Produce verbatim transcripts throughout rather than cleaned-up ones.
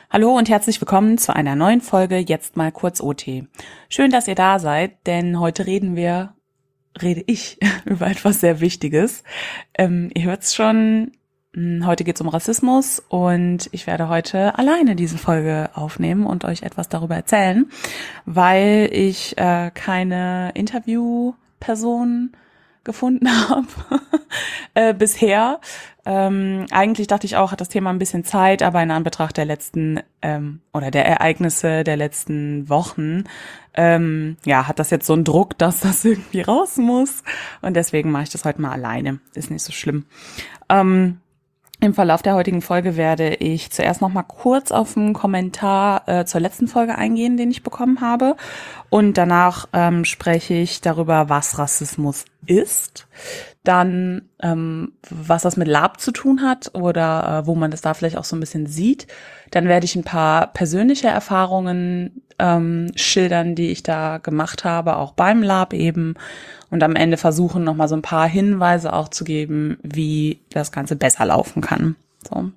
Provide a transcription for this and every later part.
Hallo und herzlich willkommen zu einer neuen Folge Jetzt mal kurz O T. Schön, dass ihr da seid, denn heute reden wir, rede ich über etwas sehr Wichtiges. Ähm, ihr hört's schon, heute geht's um Rassismus und ich werde heute alleine diese Folge aufnehmen und euch etwas darüber erzählen, weil ich äh, keine Interviewperson gefunden habe äh, bisher. Ähm, eigentlich dachte ich auch, hat das Thema ein bisschen Zeit, aber in Anbetracht der letzten ähm, oder der Ereignisse der letzten Wochen, ähm, ja, hat das jetzt so einen Druck, dass das irgendwie raus muss. Und deswegen mache ich das heute mal alleine. Ist nicht so schlimm. Ähm, Im Verlauf der heutigen Folge werde ich zuerst noch mal kurz auf einen Kommentar äh, zur letzten Folge eingehen, den ich bekommen habe. Und danach ähm, spreche ich darüber, was Rassismus ist. Dann, ähm, was das mit Lab zu tun hat oder äh, wo man das da vielleicht auch so ein bisschen sieht. Dann werde ich ein paar persönliche Erfahrungen ähm, schildern, die ich da gemacht habe, auch beim Lab eben. Und am Ende versuchen, nochmal so ein paar Hinweise auch zu geben, wie das Ganze besser laufen kann. So.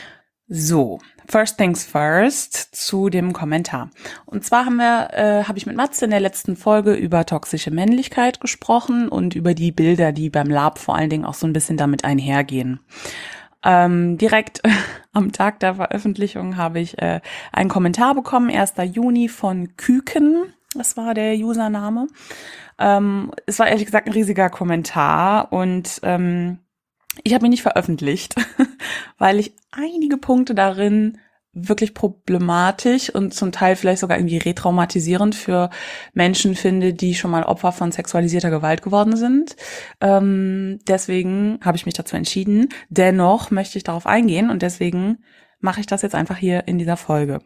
So, first things first zu dem Kommentar. Und zwar haben wir, äh, habe ich mit Matze in der letzten Folge über toxische Männlichkeit gesprochen und über die Bilder, die beim Lab vor allen Dingen auch so ein bisschen damit einhergehen. Ähm, direkt am Tag der Veröffentlichung habe ich äh, einen Kommentar bekommen, erster Juni von Küken, das war der Username. Ähm, es war ehrlich gesagt ein riesiger Kommentar und ähm, ich habe ihn nicht veröffentlicht, weil ich einige Punkte darin wirklich problematisch und zum Teil vielleicht sogar irgendwie retraumatisierend für Menschen finde, die schon mal Opfer von sexualisierter Gewalt geworden sind. Ähm, deswegen habe ich mich dazu entschieden. Dennoch möchte ich darauf eingehen und deswegen mache ich das jetzt einfach hier in dieser Folge.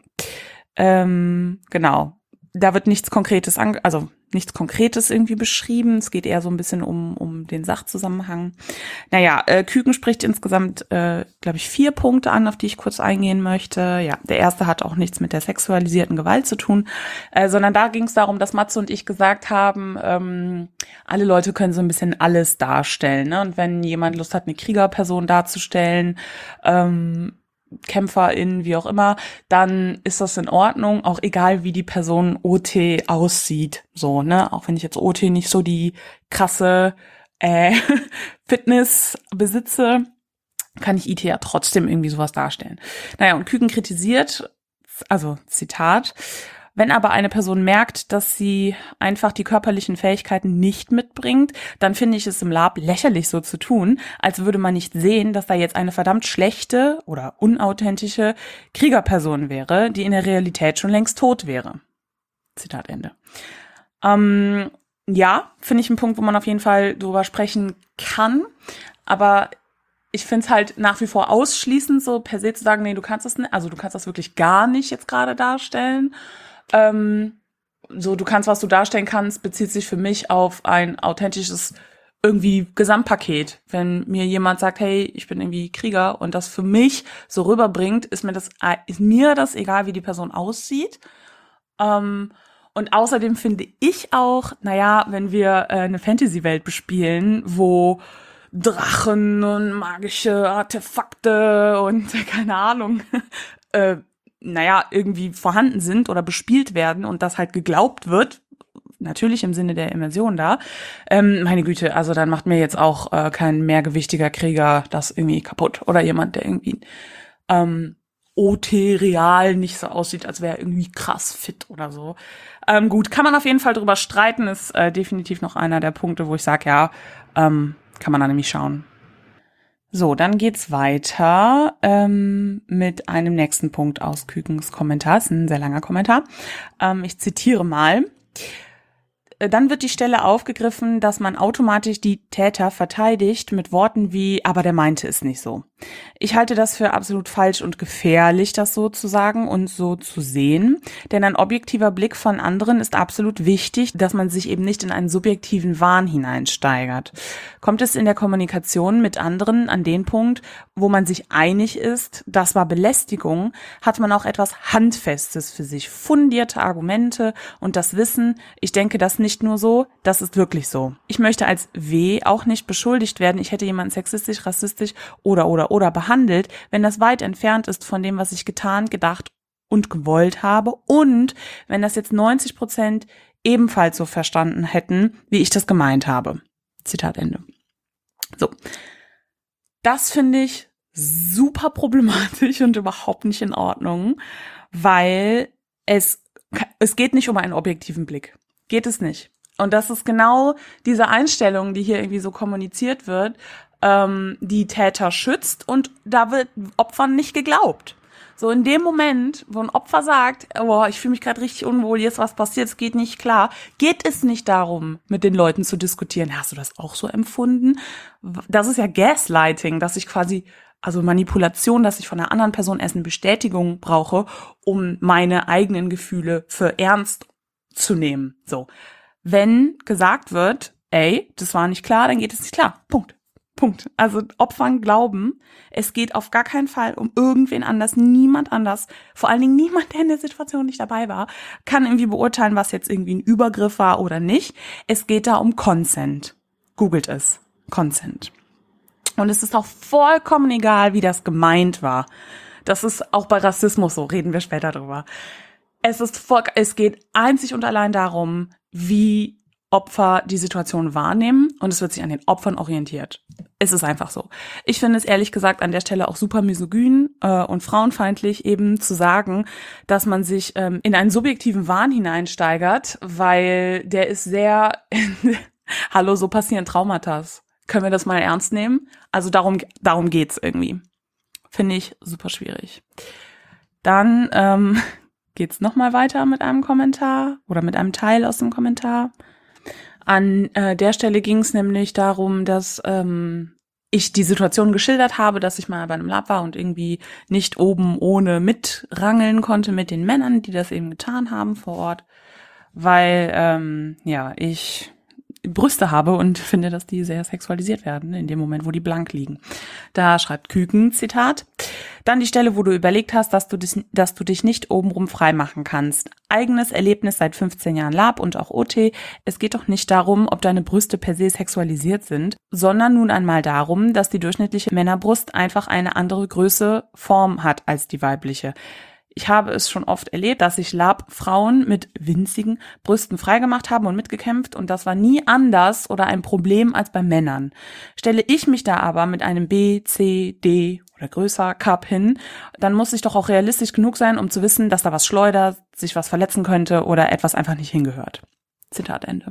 Ähm, genau. Da wird nichts Konkretes, an, also nichts Konkretes irgendwie beschrieben. Es geht eher so ein bisschen um um den Sachzusammenhang. Naja, äh, Küken spricht insgesamt, äh, glaube ich, vier Punkte an, auf die ich kurz eingehen möchte. Ja, der erste hat auch nichts mit der sexualisierten Gewalt zu tun, äh, sondern da ging es darum, dass Matze und ich gesagt haben, ähm, alle Leute können so ein bisschen alles darstellen, ne? Und wenn jemand Lust hat, eine Kriegerperson darzustellen, ähm, KämpferInnen, wie auch immer, dann ist das in Ordnung, auch egal wie die Person O T aussieht, so, ne, auch wenn ich jetzt O T nicht so die krasse äh, Fitness besitze, kann ich I T ja trotzdem irgendwie sowas darstellen. Naja, und Küken kritisiert, also Zitat, wenn aber eine Person merkt, dass sie einfach die körperlichen Fähigkeiten nicht mitbringt, dann finde ich es im Lab lächerlich so zu tun, als würde man nicht sehen, dass da jetzt eine verdammt schlechte oder unauthentische Kriegerperson wäre, die in der Realität schon längst tot wäre. Zitat Ende. Ähm, ja, finde ich einen Punkt, wo man auf jeden Fall drüber sprechen kann, aber ich finde es halt nach wie vor ausschließend, so per se zu sagen, nee, du kannst das nicht, also du kannst das wirklich gar nicht jetzt gerade darstellen. Ähm, so, du kannst, was du darstellen kannst, bezieht sich für mich auf ein authentisches irgendwie Gesamtpaket. Wenn mir jemand sagt, hey, ich bin irgendwie Krieger und das für mich so rüberbringt, ist mir das, ist mir das egal, wie die Person aussieht. Ähm, und außerdem finde ich auch, naja, wenn wir äh, eine Fantasy-Welt bespielen, wo Drachen und magische Artefakte und keine Ahnung, äh, naja, irgendwie vorhanden sind oder bespielt werden und das halt geglaubt wird, natürlich im Sinne der Immersion da, ähm, meine Güte, also dann macht mir jetzt auch äh, kein mehrgewichtiger Krieger das irgendwie kaputt oder jemand, der irgendwie ähm, O T real nicht so aussieht, als wäre er irgendwie krass fit oder so. Ähm, gut, kann man auf jeden Fall drüber streiten, ist äh, definitiv noch einer der Punkte, wo ich sage, ja, ähm, kann man da nämlich schauen. So, dann geht's weiter ähm, mit einem nächsten Punkt aus Kükens Kommentar. Das ist ein sehr langer Kommentar. Ähm, ich zitiere mal. Dann wird die Stelle aufgegriffen, dass man automatisch die Täter verteidigt mit Worten wie, aber der meinte es nicht so. Ich halte das für absolut falsch und gefährlich, das so zu sagen und so zu sehen. Denn ein objektiver Blick von anderen ist absolut wichtig, dass man sich eben nicht in einen subjektiven Wahn hineinsteigert. Kommt es in der Kommunikation mit anderen an den Punkt, wo man sich einig ist, das war Belästigung, hat man auch etwas Handfestes für sich, fundierte Argumente und das Wissen, ich denke das nicht nur so, das ist wirklich so. Ich möchte als W auch nicht beschuldigt werden, ich hätte jemanden sexistisch, rassistisch oder oder oder behandelt, wenn das weit entfernt ist von dem, was ich getan, gedacht und gewollt habe und wenn das jetzt neunzig Prozent ebenfalls so verstanden hätten, wie ich das gemeint habe. Zitat Ende. So. Das finde ich super problematisch und überhaupt nicht in Ordnung, weil es, es geht nicht um einen objektiven Blick. Geht es nicht. Und das ist genau diese Einstellung, die hier irgendwie so kommuniziert wird, ähm, die Täter schützt und da wird Opfern nicht geglaubt. So in dem Moment, wo ein Opfer sagt, oh, ich fühle mich gerade richtig unwohl, jetzt was passiert, es geht nicht klar, geht es nicht darum, mit den Leuten zu diskutieren. Hast du das auch so empfunden? Das ist ja Gaslighting, dass ich quasi, also Manipulation, dass ich von einer anderen Person erst eine Bestätigung brauche, um meine eigenen Gefühle für ernst zu nehmen. So, wenn gesagt wird, ey, das war nicht klar, dann geht es nicht klar. Punkt. Punkt. Also Opfern glauben, es geht auf gar keinen Fall um irgendwen anders, niemand anders, vor allen Dingen niemand, der in der Situation nicht dabei war, kann irgendwie beurteilen, was jetzt irgendwie ein Übergriff war oder nicht. Es geht da um Consent. Googelt es. Consent. Und es ist auch vollkommen egal, wie das gemeint war. Das ist auch bei Rassismus so, reden wir später drüber. Es ist voll, es geht einzig und allein darum, wie Opfer die Situation wahrnehmen und es wird sich an den Opfern orientiert. Es ist einfach so. Ich finde es ehrlich gesagt an der Stelle auch super misogyn äh, und frauenfeindlich eben zu sagen, dass man sich ähm, in einen subjektiven Wahn hineinsteigert, weil der ist sehr, hallo, so passieren Traumata. Können wir das mal ernst nehmen? Also darum, darum geht's irgendwie. Finde ich super schwierig. Dann ähm, geht's nochmal weiter mit einem Kommentar oder mit einem Teil aus dem Kommentar. An äh, der Stelle ging es nämlich darum, dass ähm, ich die Situation geschildert habe, dass ich mal bei einem Lab war und irgendwie nicht oben ohne mitrangeln konnte mit den Männern, die das eben getan haben vor Ort, weil ähm, ja ich Brüste habe und finde, dass die sehr sexualisiert werden in dem Moment, wo die blank liegen. Da schreibt Küken, Zitat, dann die Stelle, wo du überlegt hast, dass du, dich, dass du dich nicht obenrum frei machen kannst. Eigenes Erlebnis seit fünfzehn Jahren Lab und auch O T. Es geht doch nicht darum, ob deine Brüste per se sexualisiert sind, sondern nun einmal darum, dass die durchschnittliche Männerbrust einfach eine andere Größe, Form hat als die weibliche. Ich habe es schon oft erlebt, dass sich Lab-Frauen mit winzigen Brüsten freigemacht haben und mitgekämpft und das war nie anders oder ein Problem als bei Männern. Stelle ich mich da aber mit einem B, C, D oder größer Cup hin, dann muss ich doch auch realistisch genug sein, um zu wissen, dass da was schleudert, sich was verletzen könnte oder etwas einfach nicht hingehört. Zitat Ende.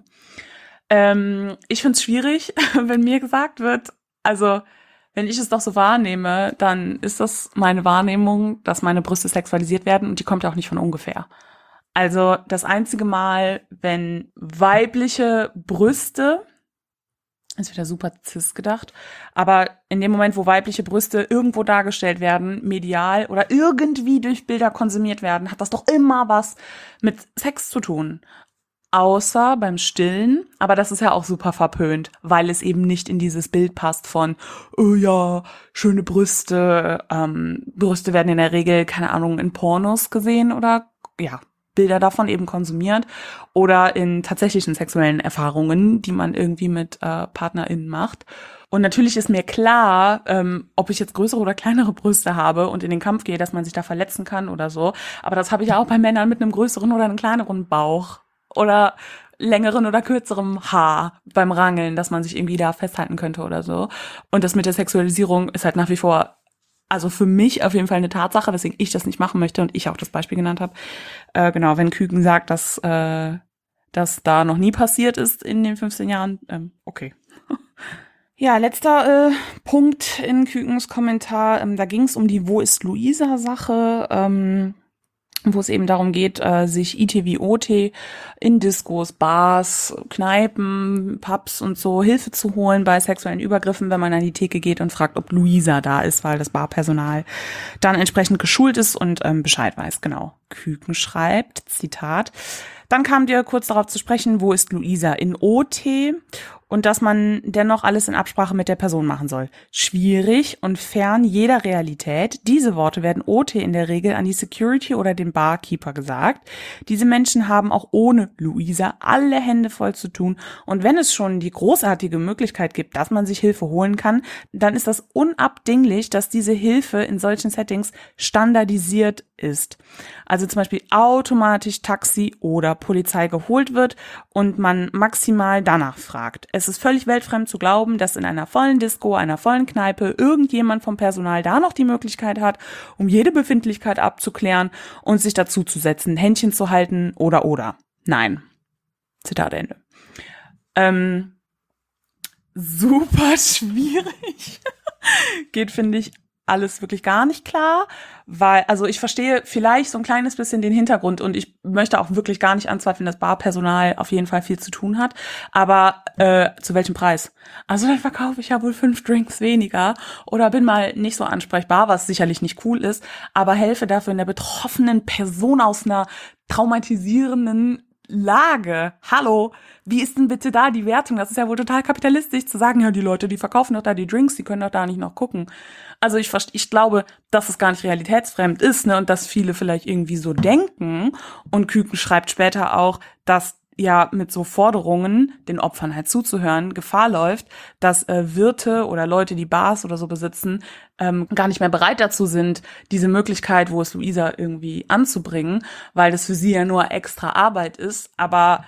Ähm, ich finde es schwierig, wenn mir gesagt wird, also wenn ich es doch so wahrnehme, dann ist das meine Wahrnehmung, dass meine Brüste sexualisiert werden und die kommt ja auch nicht von ungefähr. Also das einzige Mal, wenn weibliche Brüste, ist wieder super cis gedacht, aber in dem Moment, wo weibliche Brüste irgendwo dargestellt werden, medial oder irgendwie durch Bilder konsumiert werden, hat das doch immer was mit Sex zu tun. Außer beim Stillen, aber das ist ja auch super verpönt, weil es eben nicht in dieses Bild passt von, oh ja, schöne Brüste, ähm, Brüste werden in der Regel, keine Ahnung, in Pornos gesehen oder, ja, Bilder davon eben konsumiert oder in tatsächlichen sexuellen Erfahrungen, die man irgendwie mit äh, PartnerInnen macht. Und natürlich ist mir klar, ähm, ob ich jetzt größere oder kleinere Brüste habe und in den Kampf gehe, dass man sich da verletzen kann oder so, aber das habe ich ja auch bei Männern mit einem größeren oder einem kleineren Bauch. Oder längeren oder kürzerem Haar beim Rangeln, dass man sich irgendwie da festhalten könnte oder so. Und das mit der Sexualisierung ist halt nach wie vor, also für mich auf jeden Fall eine Tatsache, weswegen ich das nicht machen möchte und ich auch das Beispiel genannt habe. Äh, genau, wenn Küken sagt, dass äh, das da noch nie passiert ist in den fünfzehn Jahren, ähm, okay. Ja, letzter äh, Punkt in Kükens Kommentar, ähm, da ging es um die Wo ist Luisa-Sache, ähm, wo es eben darum geht, äh, sich I T wie O T in Diskos, Bars, Kneipen, Pubs und so Hilfe zu holen bei sexuellen Übergriffen, wenn man an die Theke geht und fragt, ob Luisa da ist, weil das Barpersonal dann entsprechend geschult ist und ähm, Bescheid weiß. Genau. Küken schreibt, Zitat, dann kam dir kurz darauf zu sprechen, wo ist Luisa in O T und dass man dennoch alles in Absprache mit der Person machen soll. Schwierig und fern jeder Realität. Diese Worte werden O T in der Regel an die Security oder den Barkeeper gesagt. Diese Menschen haben auch ohne Luisa alle Hände voll zu tun. Und wenn es schon die großartige Möglichkeit gibt, dass man sich Hilfe holen kann, dann ist das unabdinglich, dass diese Hilfe in solchen Settings standardisiert ist. Also zum Beispiel automatisch Taxi oder Polizei geholt wird und man maximal danach fragt. Es ist völlig weltfremd zu glauben, dass in einer vollen Disco, einer vollen Kneipe irgendjemand vom Personal da noch die Möglichkeit hat, um jede Befindlichkeit abzuklären und sich dazu zu setzen, Händchen zu halten oder oder. Nein. Zitat Ende. Ähm, super schwierig. Geht, finde ich, alles wirklich gar nicht klar, weil, also ich verstehe vielleicht so ein kleines bisschen den Hintergrund und ich möchte auch wirklich gar nicht anzweifeln, dass Barpersonal auf jeden Fall viel zu tun hat, aber äh, zu welchem Preis? Also dann verkaufe ich ja wohl fünf Drinks weniger oder bin mal nicht so ansprechbar, was sicherlich nicht cool ist, aber helfe dafür in der betroffenen Person aus einer traumatisierenden Lage. Hallo, wie ist denn bitte da die Wertung? Das ist ja wohl total kapitalistisch zu sagen, ja, die Leute, die verkaufen doch da die Drinks, die können doch da nicht noch gucken. Also ich ich glaube, dass es gar nicht realitätsfremd ist, ne, und dass viele vielleicht irgendwie so denken. Und Küken schreibt später auch, dass ja mit so Forderungen, den Opfern halt zuzuhören, Gefahr läuft, dass äh, Wirte oder Leute, die Bars oder so besitzen, ähm, gar nicht mehr bereit dazu sind, diese Möglichkeit, wo es Luisa irgendwie anzubringen, weil das für sie ja nur extra Arbeit ist. Aber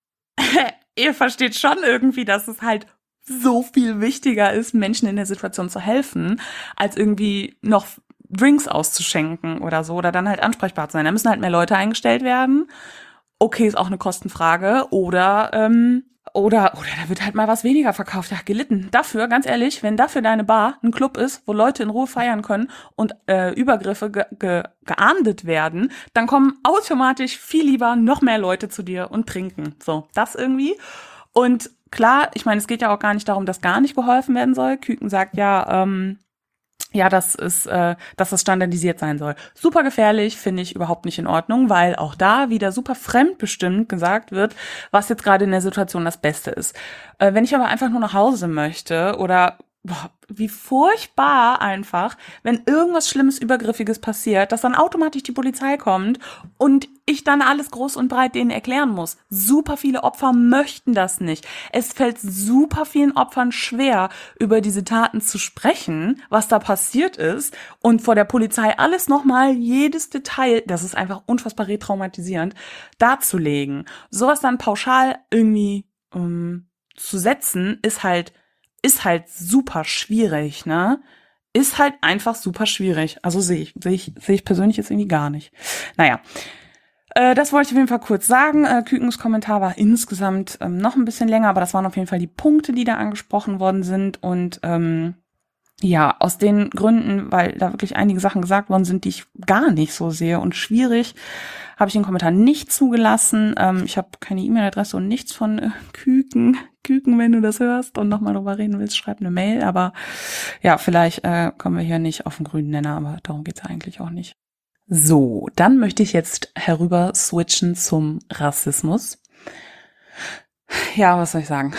ihr versteht schon irgendwie, dass es halt so viel wichtiger ist, Menschen in der Situation zu helfen, als irgendwie noch Drinks auszuschenken oder so oder dann halt ansprechbar zu sein. Da müssen halt mehr Leute eingestellt werden. Okay, ist auch eine Kostenfrage. Oder, ähm, oder, oder da wird halt mal was weniger verkauft. Ja, gelitten. Dafür, ganz ehrlich, wenn dafür deine Bar ein Club ist, wo Leute in Ruhe feiern können und äh, Übergriffe ge- ge- geahndet werden, dann kommen automatisch viel lieber noch mehr Leute zu dir und trinken. So, das irgendwie. Und klar, ich meine, es geht ja auch gar nicht darum, dass gar nicht geholfen werden soll. Küken sagt ja, ähm, ja, das ist, äh, dass das standardisiert sein soll. Super gefährlich, finde ich überhaupt nicht in Ordnung, weil auch da wieder super fremdbestimmt gesagt wird, was jetzt gerade in der Situation das Beste ist. Äh, wenn ich aber einfach nur nach Hause möchte oder boah, wie furchtbar einfach, wenn irgendwas Schlimmes, Übergriffiges passiert, dass dann automatisch die Polizei kommt und ich dann alles groß und breit denen erklären muss. Super viele Opfer möchten das nicht. Es fällt super vielen Opfern schwer, über diese Taten zu sprechen, was da passiert ist und vor der Polizei alles nochmal, jedes Detail, das ist einfach unfassbar retraumatisierend, darzulegen. Sowas dann pauschal irgendwie ähm, zu setzen, ist halt ist halt super schwierig, ne? Ist halt einfach super schwierig. Also sehe ich, sehe ich, sehe ich persönlich jetzt irgendwie gar nicht. Naja, äh, das wollte ich auf jeden Fall kurz sagen. Äh, Kükens Kommentar war insgesamt ähm, noch ein bisschen länger, aber das waren auf jeden Fall die Punkte, die da angesprochen worden sind. Und ähm, ja, aus den Gründen, weil da wirklich einige Sachen gesagt worden sind, die ich gar nicht so sehe und schwierig, habe ich den Kommentar nicht zugelassen. Ähm, ich habe keine E-Mail-Adresse und nichts von äh, Küken. Küken, wenn du das hörst und nochmal drüber reden willst, schreib eine Mail. Aber ja, vielleicht äh, kommen wir hier nicht auf den grünen Nenner, aber darum geht's eigentlich auch nicht. So, dann möchte ich jetzt herüber switchen zum Rassismus. Ja, was soll ich sagen?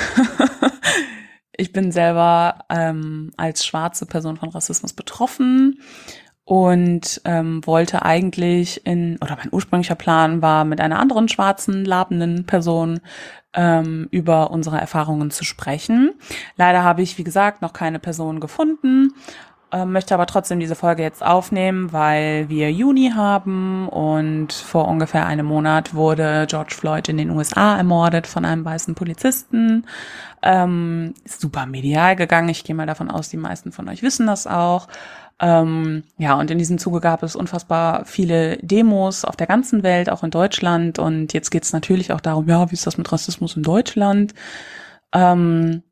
Ich bin selber ähm, als schwarze Person von Rassismus betroffen und ähm, wollte eigentlich in, oder mein ursprünglicher Plan war, mit einer anderen schwarzen, labenden Person ähm, über unsere Erfahrungen zu sprechen. Leider habe ich, wie gesagt, noch keine Person gefunden, ähm, möchte aber trotzdem diese Folge jetzt aufnehmen, weil wir Juni haben und vor ungefähr einem Monat wurde George Floyd in den U S A ermordet von einem weißen Polizisten. Ähm, super medial gegangen. Ich gehe mal davon aus, die meisten von euch wissen das auch. Ähm, ja, und in diesem Zuge gab es unfassbar viele Demos auf der ganzen Welt, auch in Deutschland. Und jetzt geht es natürlich auch darum, ja, wie ist das mit Rassismus in Deutschland? Ähm,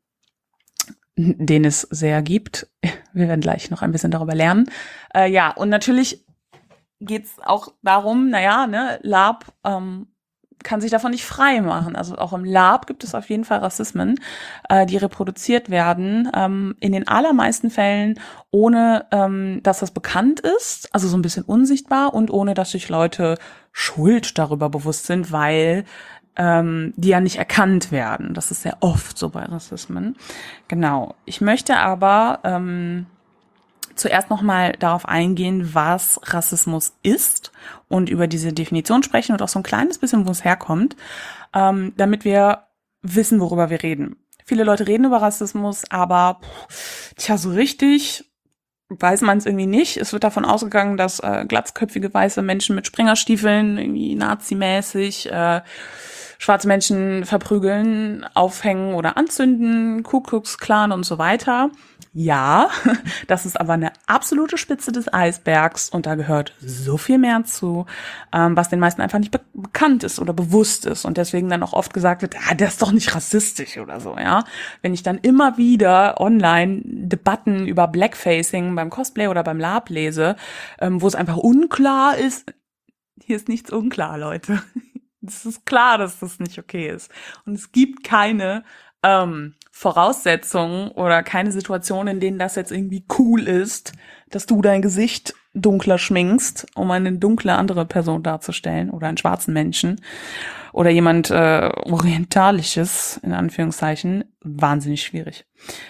den es sehr gibt. Wir werden gleich noch ein bisschen darüber lernen. Äh, ja, und natürlich geht es auch darum, naja, ne, Lab ähm, kann sich davon nicht frei machen. Also auch im Lab gibt es auf jeden Fall Rassismen, äh, die reproduziert werden, ähm, in den allermeisten Fällen ohne, ähm, dass das bekannt ist, also so ein bisschen unsichtbar und ohne, dass sich Leute Schuld darüber bewusst sind, weil ähm, die ja nicht erkannt werden. Das ist sehr oft so bei Rassismen. Genau. Ich möchte aber ähm, zuerst nochmal darauf eingehen, was Rassismus ist und über diese Definition sprechen und auch so ein kleines bisschen, wo es herkommt, ähm, damit wir wissen, worüber wir reden. Viele Leute reden über Rassismus, aber pff, tja, so richtig weiß man es irgendwie nicht. Es wird davon ausgegangen, dass äh, glatzköpfige weiße Menschen mit Springerstiefeln irgendwie nazimäßig äh, schwarze Menschen verprügeln, aufhängen oder anzünden, Ku Klux Klan und so weiter. Ja, das ist aber eine absolute Spitze des Eisbergs und da gehört so viel mehr zu, ähm, was den meisten einfach nicht be- bekannt ist oder bewusst ist und deswegen dann auch oft gesagt wird, ah, der ist doch nicht rassistisch oder so, ja. Wenn ich dann immer wieder online Debatten über Blackfacing beim Cosplay oder beim Lab lese, ähm, wo es einfach unklar ist, hier ist nichts unklar, Leute. Es ist klar, dass das nicht okay ist. Und es gibt keine ähm, Voraussetzungen oder keine Situationen, in denen das jetzt irgendwie cool ist, dass du dein Gesicht dunkler schminkst, um eine dunkle andere Person darzustellen oder einen schwarzen Menschen oder jemand äh, Orientalisches, in Anführungszeichen. Wahnsinnig schwierig.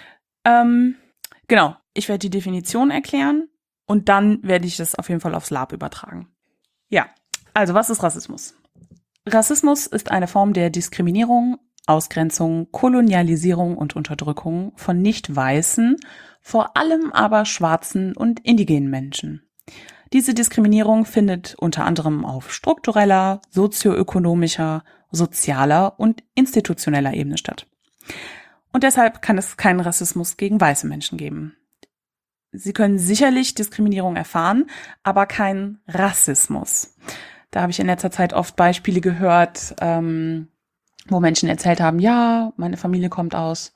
Ähm, genau, ich werde die Definition erklären und dann werde ich das auf jeden Fall aufs Lab übertragen. Ja, also was ist Rassismus? Rassismus ist eine Form der Diskriminierung, Ausgrenzung, Kolonialisierung und Unterdrückung von nicht weißen, vor allem aber schwarzen und indigenen Menschen. Diese Diskriminierung findet unter anderem auf struktureller, sozioökonomischer, sozialer und institutioneller Ebene statt. Und deshalb kann es keinen Rassismus gegen weiße Menschen geben. Sie können sicherlich Diskriminierung erfahren, aber keinen Rassismus. Da habe ich in letzter Zeit oft Beispiele gehört, ähm, wo Menschen erzählt haben, ja, meine Familie kommt aus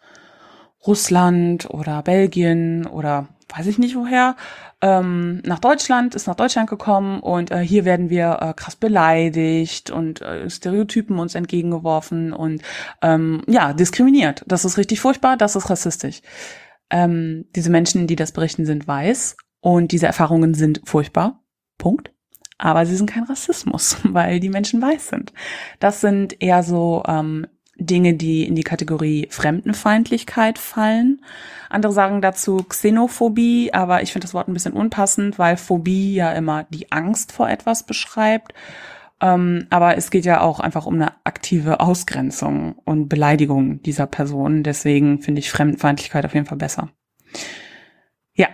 Russland oder Belgien oder weiß ich nicht woher, ähm, nach Deutschland, ist nach Deutschland gekommen und äh, hier werden wir äh, krass beleidigt und äh, Stereotypen uns entgegengeworfen und ähm, ja, diskriminiert. Das ist richtig furchtbar, das ist rassistisch. Ähm, diese Menschen, die das berichten, sind weiß und diese Erfahrungen sind furchtbar. Punkt. Aber sie sind kein Rassismus, weil die Menschen weiß sind. Das sind eher so ähm, Dinge, die in die Kategorie Fremdenfeindlichkeit fallen. Andere sagen dazu Xenophobie, aber ich finde das Wort ein bisschen unpassend, weil Phobie ja immer die Angst vor etwas beschreibt. Ähm, aber es geht ja auch einfach um eine aktive Ausgrenzung und Beleidigung dieser Person. Deswegen finde ich Fremdenfeindlichkeit auf jeden Fall besser. Ja.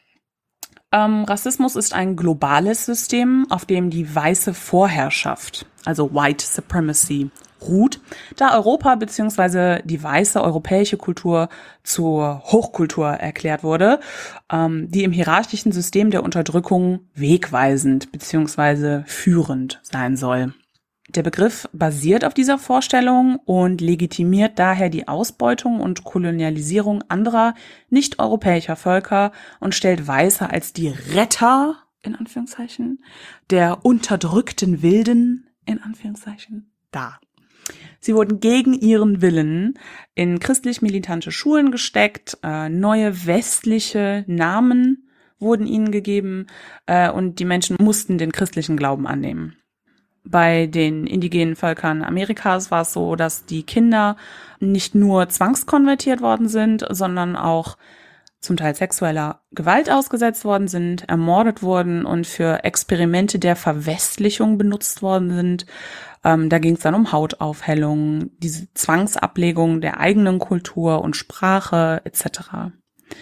Ähm, Rassismus ist ein globales System, auf dem die weiße Vorherrschaft, also White Supremacy, ruht, da Europa bzw. die weiße europäische Kultur zur Hochkultur erklärt wurde, ähm, die im hierarchischen System der Unterdrückung wegweisend bzw. führend sein soll. Der Begriff basiert auf dieser Vorstellung und legitimiert daher die Ausbeutung und Kolonialisierung anderer nicht-europäischer Völker und stellt Weiße als die Retter, in Anführungszeichen, der unterdrückten Wilden, in Anführungszeichen, dar. Sie wurden gegen ihren Willen in christlich-militante Schulen gesteckt, äh, neue westliche Namen wurden ihnen gegeben äh, und die Menschen mussten den christlichen Glauben annehmen. Bei den indigenen Völkern Amerikas war es so, dass die Kinder nicht nur zwangskonvertiert worden sind, sondern auch zum Teil sexueller Gewalt ausgesetzt worden sind, ermordet wurden und für Experimente der Verwestlichung benutzt worden sind. Ähm, da ging es dann um Hautaufhellung, diese Zwangsablegung der eigenen Kultur und Sprache et cetera.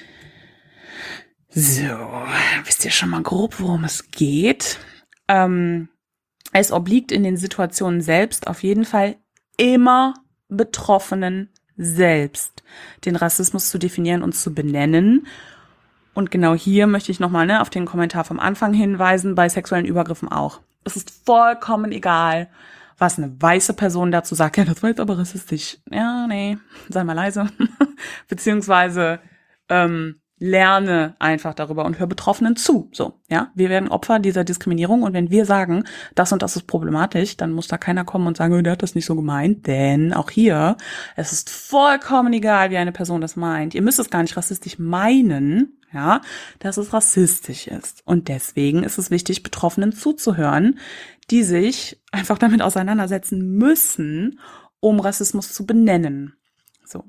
So, wisst ihr schon mal grob, worum es geht? Ähm, Es obliegt in den Situationen selbst auf jeden Fall immer Betroffenen selbst, den Rassismus zu definieren und zu benennen. Und genau hier möchte ich nochmal ne, auf den Kommentar vom Anfang hinweisen, bei sexuellen Übergriffen auch. Es ist vollkommen egal, was eine weiße Person dazu sagt. Ja, das war jetzt aber rassistisch. Ja, nee, sei mal leise. Beziehungsweise, ähm, lerne einfach darüber und hör Betroffenen zu. So, ja, wir werden Opfer dieser Diskriminierung und wenn wir sagen, das und das ist problematisch, dann muss da keiner kommen und sagen, oh, der hat das nicht so gemeint, denn auch hier, es ist vollkommen egal, wie eine Person das meint. Ihr müsst es gar nicht rassistisch meinen, ja, dass es rassistisch ist. Und deswegen ist es wichtig, Betroffenen zuzuhören, die sich einfach damit auseinandersetzen müssen, um Rassismus zu benennen. So.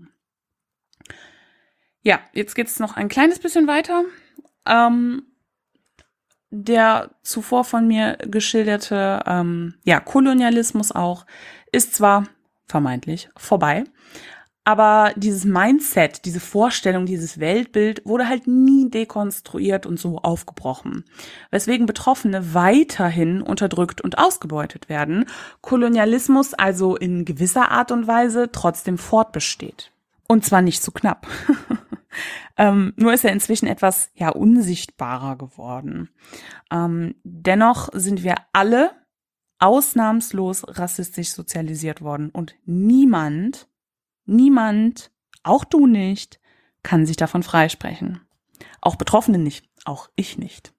Ja, jetzt geht's noch ein kleines bisschen weiter. Ähm, der zuvor von mir geschilderte ähm, ja, Kolonialismus auch ist zwar vermeintlich vorbei, Aber dieses Mindset, diese Vorstellung, dieses Weltbild wurde halt nie dekonstruiert und so aufgebrochen, weswegen Betroffene weiterhin unterdrückt und ausgebeutet werden, Kolonialismus also in gewisser Art und Weise trotzdem fortbesteht. Und zwar nicht zu knapp. ähm, nur ist er inzwischen etwas ja unsichtbarer geworden. Ähm, dennoch sind wir alle ausnahmslos rassistisch sozialisiert worden und niemand Niemand, auch du nicht, kann sich davon freisprechen. Auch Betroffene nicht, auch ich nicht.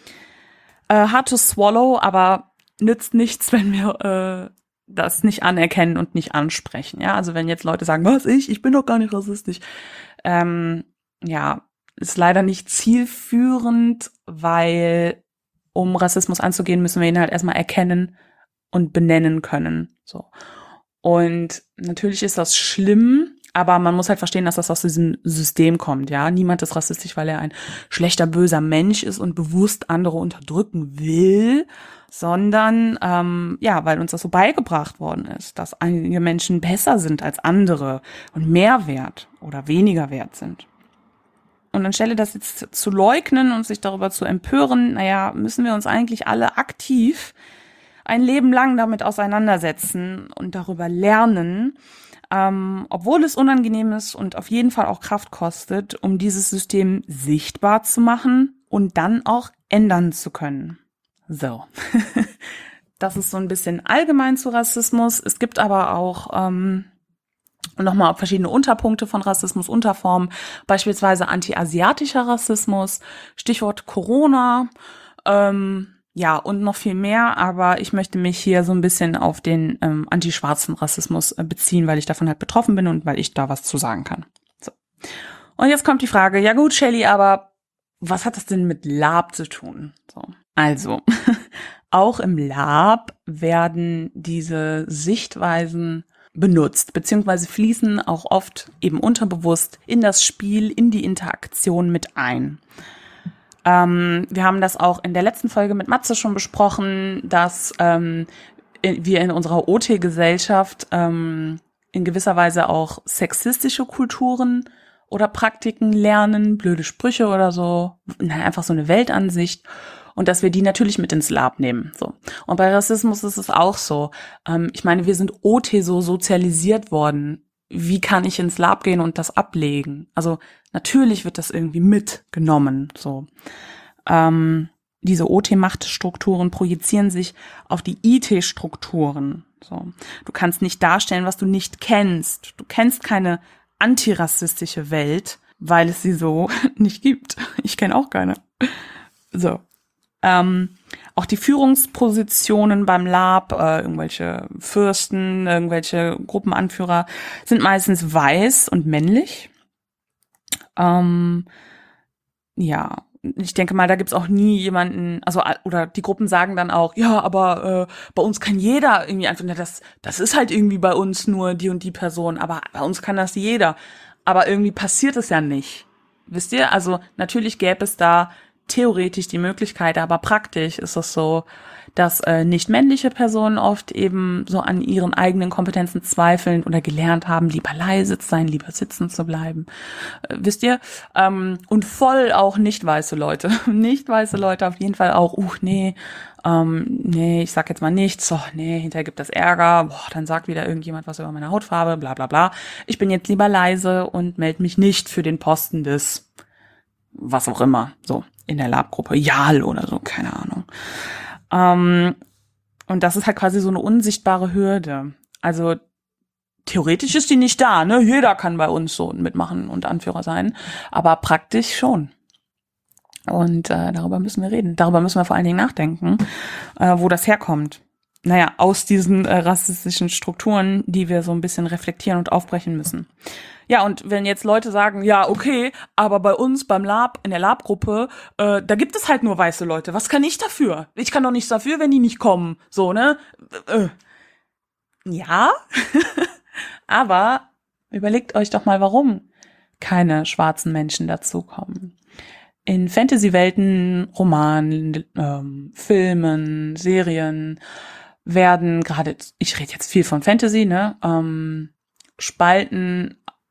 Äh, hard to swallow, aber nützt nichts, wenn wir äh, das nicht anerkennen und nicht ansprechen. Ja, also wenn jetzt Leute sagen, was ich, ich bin doch gar nicht rassistisch. Ähm, ja, ist leider nicht zielführend, weil um Rassismus anzugehen, müssen wir ihn halt erstmal erkennen und benennen können. So. Und natürlich ist das schlimm, aber man muss halt verstehen, dass das aus diesem System kommt, ja. Niemand ist rassistisch, weil er ein schlechter, böser Mensch ist und bewusst andere unterdrücken will, sondern, ähm, ja, weil uns das so beigebracht worden ist, dass einige Menschen besser sind als andere und mehr wert oder weniger wert sind. Und anstelle das jetzt zu leugnen und sich darüber zu empören, naja, müssen wir uns eigentlich alle aktiv ein Leben lang damit auseinandersetzen und darüber lernen, ähm, obwohl es unangenehm ist und auf jeden Fall auch Kraft kostet, um dieses System sichtbar zu machen und dann auch ändern zu können. So, das ist so ein bisschen allgemein zu Rassismus. Es gibt aber auch ähm, nochmal verschiedene Unterpunkte von Rassismus, Unterformen, beispielsweise anti-asiatischer Rassismus, Stichwort Corona, ähm, ja, und noch viel mehr, aber ich möchte mich hier so ein bisschen auf den ähm, anti-schwarzen Rassismus äh, beziehen, weil ich davon halt betroffen bin und weil ich da was zu sagen kann. So. Und jetzt kommt die Frage, ja gut, Shelly, aber was hat das denn mit Lab zu tun? So. Also, auch im Lab werden diese Sichtweisen benutzt, beziehungsweise fließen auch oft eben unterbewusst in das Spiel, in die Interaktion mit ein. Ähm, wir haben das auch in der letzten Folge mit Matze schon besprochen, dass ähm, wir in unserer O T-Gesellschaft ähm, in gewisser Weise auch sexistische Kulturen oder Praktiken lernen, blöde Sprüche oder so, nein, einfach so eine Weltansicht und dass wir die natürlich mit ins Lab nehmen. So. Und bei Rassismus ist es auch so. Ähm, ich meine, wir sind O T so sozialisiert worden. Wie kann ich ins Lab gehen und das ablegen? Also natürlich wird das irgendwie mitgenommen. So, ähm, diese O T-Machtstrukturen projizieren sich auf die I T-Strukturen. So, du kannst nicht darstellen, was du nicht kennst. Du kennst keine antirassistische Welt, weil es sie so nicht gibt. Ich kenne auch keine. So. Ähm, auch die Führungspositionen beim Lab, äh, irgendwelche Fürsten, irgendwelche Gruppenanführer sind meistens weiß und männlich. Ähm, ja, ich denke mal, da gibt's auch nie jemanden, also oder die Gruppen sagen dann auch, ja, aber äh, bei uns kann jeder irgendwie einfach, das, das ist halt irgendwie bei uns nur die und die Person, aber bei uns kann das jeder. Aber irgendwie passiert es ja nicht. Wisst ihr? Also natürlich gäbe es da theoretisch die Möglichkeit, aber praktisch ist es so, dass äh, nicht männliche Personen oft eben so an ihren eigenen Kompetenzen zweifeln oder gelernt haben, lieber leise zu sein, lieber sitzen zu bleiben. Äh, wisst ihr? Ähm, und voll auch nicht weiße Leute. Nicht weiße Leute auf jeden Fall auch, uh, nee, ähm, nee, ich sag jetzt mal nichts, oh, nee, hinterher gibt das Ärger, boah, dann sagt wieder irgendjemand was über meine Hautfarbe, bla bla bla. Ich bin jetzt lieber leise und melde mich nicht für den Posten des was auch immer, so, in der Lab-Gruppe, Jal oder so, keine Ahnung. Ähm, und das ist halt quasi so eine unsichtbare Hürde. Also theoretisch ist die nicht da, ne? Jeder kann bei uns so mitmachen und Anführer sein, aber praktisch schon. Und äh, darüber müssen wir reden. Darüber müssen wir vor allen Dingen nachdenken, äh, wo das herkommt. Naja, aus diesen äh, rassistischen Strukturen, die wir so ein bisschen reflektieren und aufbrechen müssen. Ja, und wenn jetzt Leute sagen, ja, okay, aber bei uns beim Lab, in der Lab-Gruppe, äh, da gibt es halt nur weiße Leute. Was kann ich dafür? Ich kann doch nichts dafür, wenn die nicht kommen. So, ne? Äh, ja, aber überlegt euch doch mal, warum keine schwarzen Menschen dazukommen. In Fantasy-Welten, Romanen, ähm, Filmen, Serien werden gerade, ich rede jetzt viel von Fantasy, ne, ähm, Spalten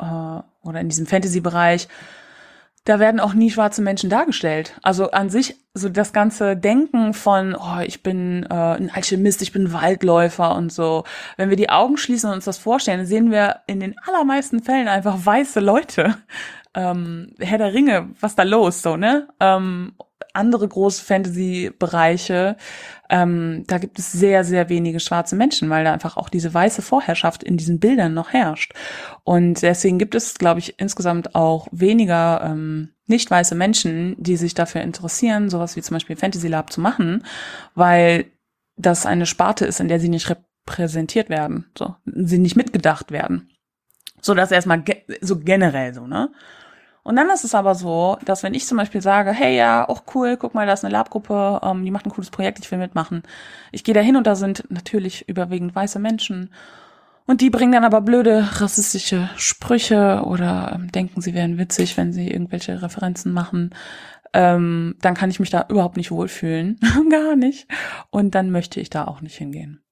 äh, oder in diesem Fantasy-Bereich, da werden auch nie schwarze Menschen dargestellt. Also an sich, so das ganze Denken von, oh, ich bin äh, ein Alchemist, ich bin Waldläufer und so. Wenn wir die Augen schließen und uns das vorstellen, dann sehen wir in den allermeisten Fällen einfach weiße Leute. Ähm, Herr der Ringe, was da los, so, ne? Ähm, andere große Fantasy-Bereiche, ähm, da gibt es sehr, sehr wenige schwarze Menschen, weil da einfach auch diese weiße Vorherrschaft in diesen Bildern noch herrscht. Und deswegen gibt es, glaube ich, insgesamt auch weniger ähm, nicht weiße Menschen, die sich dafür interessieren, sowas wie zum Beispiel Fantasy Lab zu machen, weil das eine Sparte ist, in der sie nicht repräsentiert werden, so, sie nicht mitgedacht werden. So, das erstmal ge- so generell so, ne? Und dann ist es aber so, dass wenn ich zum Beispiel sage, hey, ja, auch cool, guck mal, da ist eine Labgruppe, ähm, die macht ein cooles Projekt, ich will mitmachen. Ich gehe da hin und da sind natürlich überwiegend weiße Menschen. Und die bringen dann aber blöde rassistische Sprüche oder ähm, denken, sie wären witzig, wenn sie irgendwelche Referenzen machen. Ähm, dann kann ich mich da überhaupt nicht wohlfühlen. Gar nicht. Und dann möchte ich da auch nicht hingehen.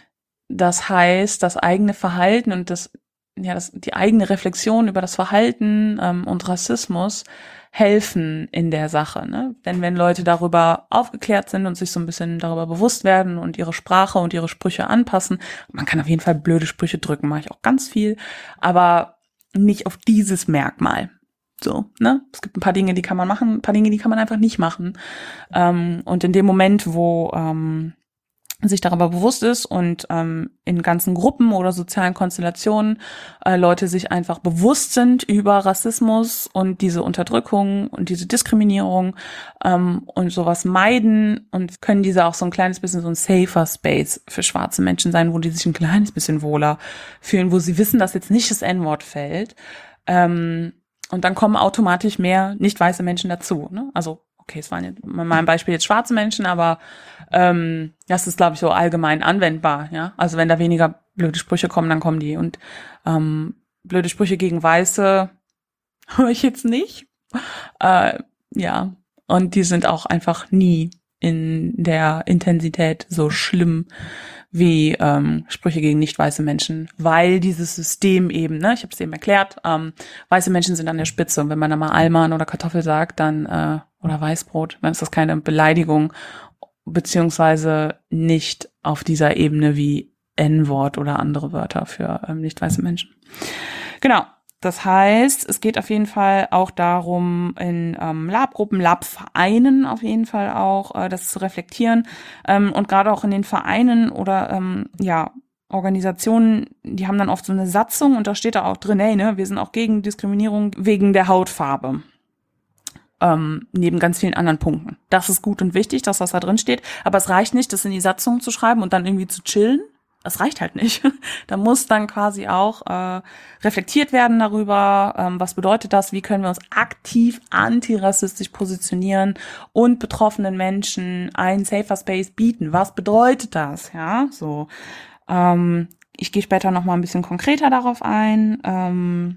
Das heißt, das eigene Verhalten und das ja, das, die eigene Reflexion über das Verhalten ähm, und Rassismus helfen in der Sache, ne? Denn wenn Leute darüber aufgeklärt sind und sich so ein bisschen darüber bewusst werden und ihre Sprache und ihre Sprüche anpassen, man kann auf jeden Fall blöde Sprüche drücken, mache ich auch ganz viel, aber nicht auf dieses Merkmal. So, ne? Es gibt ein paar Dinge, die kann man machen, ein paar Dinge, die kann man einfach nicht machen. Ähm, und in dem Moment, wo ähm, sich darüber bewusst ist und ähm, in ganzen Gruppen oder sozialen Konstellationen äh, Leute sich einfach bewusst sind über Rassismus und diese Unterdrückung und diese Diskriminierung ähm, und sowas meiden und können diese auch so ein kleines bisschen so ein safer Space für schwarze Menschen sein, wo die sich ein kleines bisschen wohler fühlen, wo sie wissen, dass jetzt nicht das En-Wort fällt. Ähm, und dann kommen automatisch mehr nicht weiße Menschen dazu, ne? Also okay, es waren jetzt in meinem Beispiel jetzt schwarze Menschen, aber ähm, das ist, glaube ich, so allgemein anwendbar, ja. Also wenn da weniger blöde Sprüche kommen, dann kommen die. Und ähm, blöde Sprüche gegen Weiße höre ich jetzt nicht. Äh, ja, und die sind auch einfach nie in der Intensität so schlimm wie ähm, Sprüche gegen nicht weiße Menschen, weil dieses System eben, ne, ich habe es eben erklärt, ähm, weiße Menschen sind an der Spitze und wenn man da mal Alman oder Kartoffel sagt, dann äh, oder Weißbrot, dann ist das keine Beleidigung, beziehungsweise nicht auf dieser Ebene wie En-Wort oder andere Wörter für ähm, nicht weiße Menschen. Genau. Das heißt, es geht auf jeden Fall auch darum, in ähm, Labgruppen, Labvereinen auf jeden Fall auch, äh, das zu reflektieren. Ähm, und gerade auch in den Vereinen oder ähm, ja Organisationen, die haben dann oft so eine Satzung und da steht da auch drin, hey, ne, wir sind auch gegen Diskriminierung wegen der Hautfarbe. Ähm, neben ganz vielen anderen Punkten. Das ist gut und wichtig, dass das da drin steht. Aber es reicht nicht, das in die Satzung zu schreiben und dann irgendwie zu chillen. Das reicht halt nicht. Da muss dann quasi auch äh, reflektiert werden darüber, ähm, was bedeutet das, wie können wir uns aktiv antirassistisch positionieren und betroffenen Menschen einen safer Space bieten. Was bedeutet das? Ja, so. Ähm, ich gehe später noch mal ein bisschen konkreter darauf ein, ähm,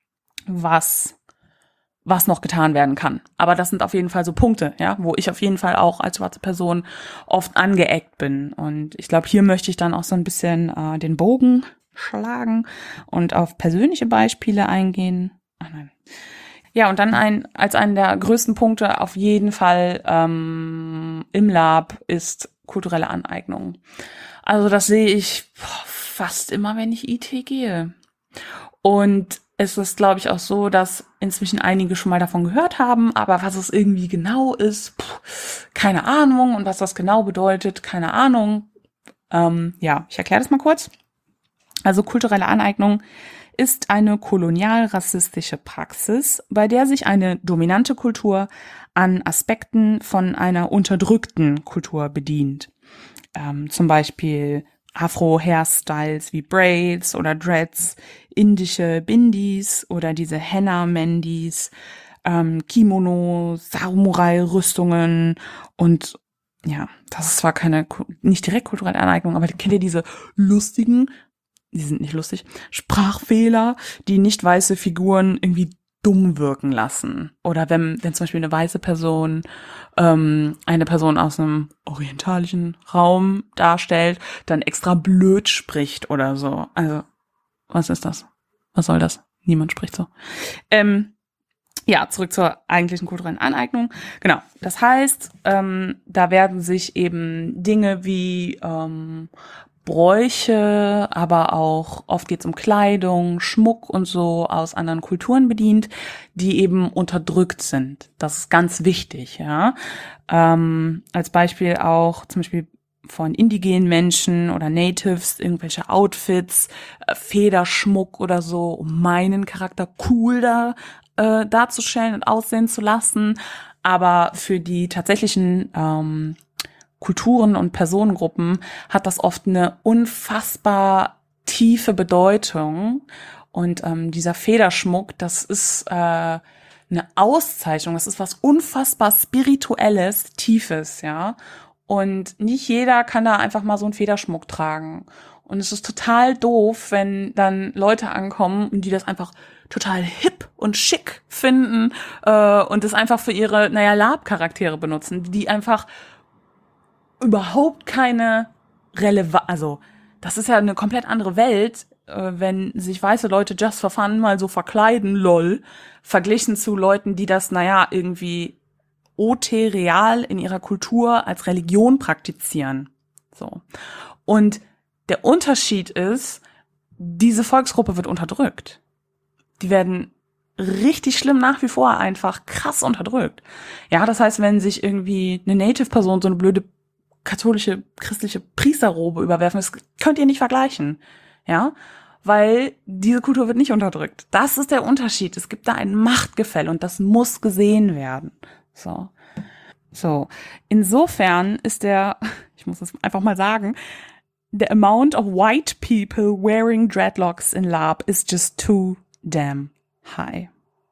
was was noch getan werden kann. Aber das sind auf jeden Fall so Punkte, ja, wo ich auf jeden Fall auch als schwarze Person oft angeeckt bin. Und ich glaube, hier möchte ich dann auch so ein bisschen äh, den Bogen schlagen und auf persönliche Beispiele eingehen. Ach nein. Ja, und dann ein als einen der größten Punkte auf jeden Fall ähm, im Lab ist kulturelle Aneignung. Also das sehe ich boah, fast immer, wenn ich I T gehe. Und es ist, glaube ich, auch so, dass inzwischen einige schon mal davon gehört haben, aber was es irgendwie genau ist, pff, keine Ahnung. Und was das genau bedeutet, keine Ahnung. Ähm, ja, ich erkläre das mal kurz. Also kulturelle Aneignung ist eine kolonial-rassistische Praxis, bei der sich eine dominante Kultur an Aspekten von einer unterdrückten Kultur bedient. Ähm, zum Beispiel Afro-Hairstyles wie Braids oder Dreads, indische Bindis oder diese Henna-Mendis, ähm, Kimono, Samurai-Rüstungen und ja, das ist zwar keine, nicht direkt kulturelle Aneignung, aber kennt ihr diese lustigen, die sind nicht lustig, Sprachfehler, die nicht weiße Figuren irgendwie dumm wirken lassen. Oder wenn, wenn zum Beispiel eine weiße Person ähm, eine Person aus einem orientalischen Raum darstellt, dann extra blöd spricht oder so. Also, was ist das? Was soll das? Niemand spricht so. Ähm, ja, zurück zur eigentlichen kulturellen Aneignung. Genau, das heißt, ähm, da werden sich eben Dinge wie ähm, Bräuche, aber auch oft geht's um Kleidung, Schmuck und so aus anderen Kulturen bedient, die eben unterdrückt sind. Das ist ganz wichtig, ja. Ähm, als Beispiel auch zum Beispiel von indigenen Menschen oder Natives, irgendwelche Outfits, äh, Federschmuck oder so, um meinen Charakter cool da äh, darzustellen und aussehen zu lassen. Aber für die tatsächlichen ähm, Kulturen und Personengruppen hat das oft eine unfassbar tiefe Bedeutung. Und ähm, dieser Federschmuck, das ist äh, eine Auszeichnung, das ist was unfassbar Spirituelles, Tiefes, ja. Und nicht jeder kann da einfach mal so einen Federschmuck tragen. Und es ist total doof, wenn dann Leute ankommen und die das einfach total hip und schick finden äh, und das einfach für ihre, naja, Lab-Charaktere benutzen, die einfach überhaupt keine Relevanz, also das ist ja eine komplett andere Welt, äh, wenn sich weiße Leute just for fun mal so verkleiden, lol, verglichen zu Leuten, die das, naja, irgendwie O T real in ihrer Kultur als Religion praktizieren. So. Und der Unterschied ist, diese Volksgruppe wird unterdrückt. Die werden richtig schlimm nach wie vor einfach krass unterdrückt. Ja, das heißt, wenn sich irgendwie eine Native-Person so eine blöde katholische, christliche Priesterrobe überwerfen, das könnt ihr nicht vergleichen. Ja, weil diese Kultur wird nicht unterdrückt. Das ist der Unterschied. Es gibt da ein Machtgefälle und das muss gesehen werden. So. So. Insofern ist der, ich muss es einfach mal sagen, the amount of white people wearing dreadlocks in Lab is just too damn high.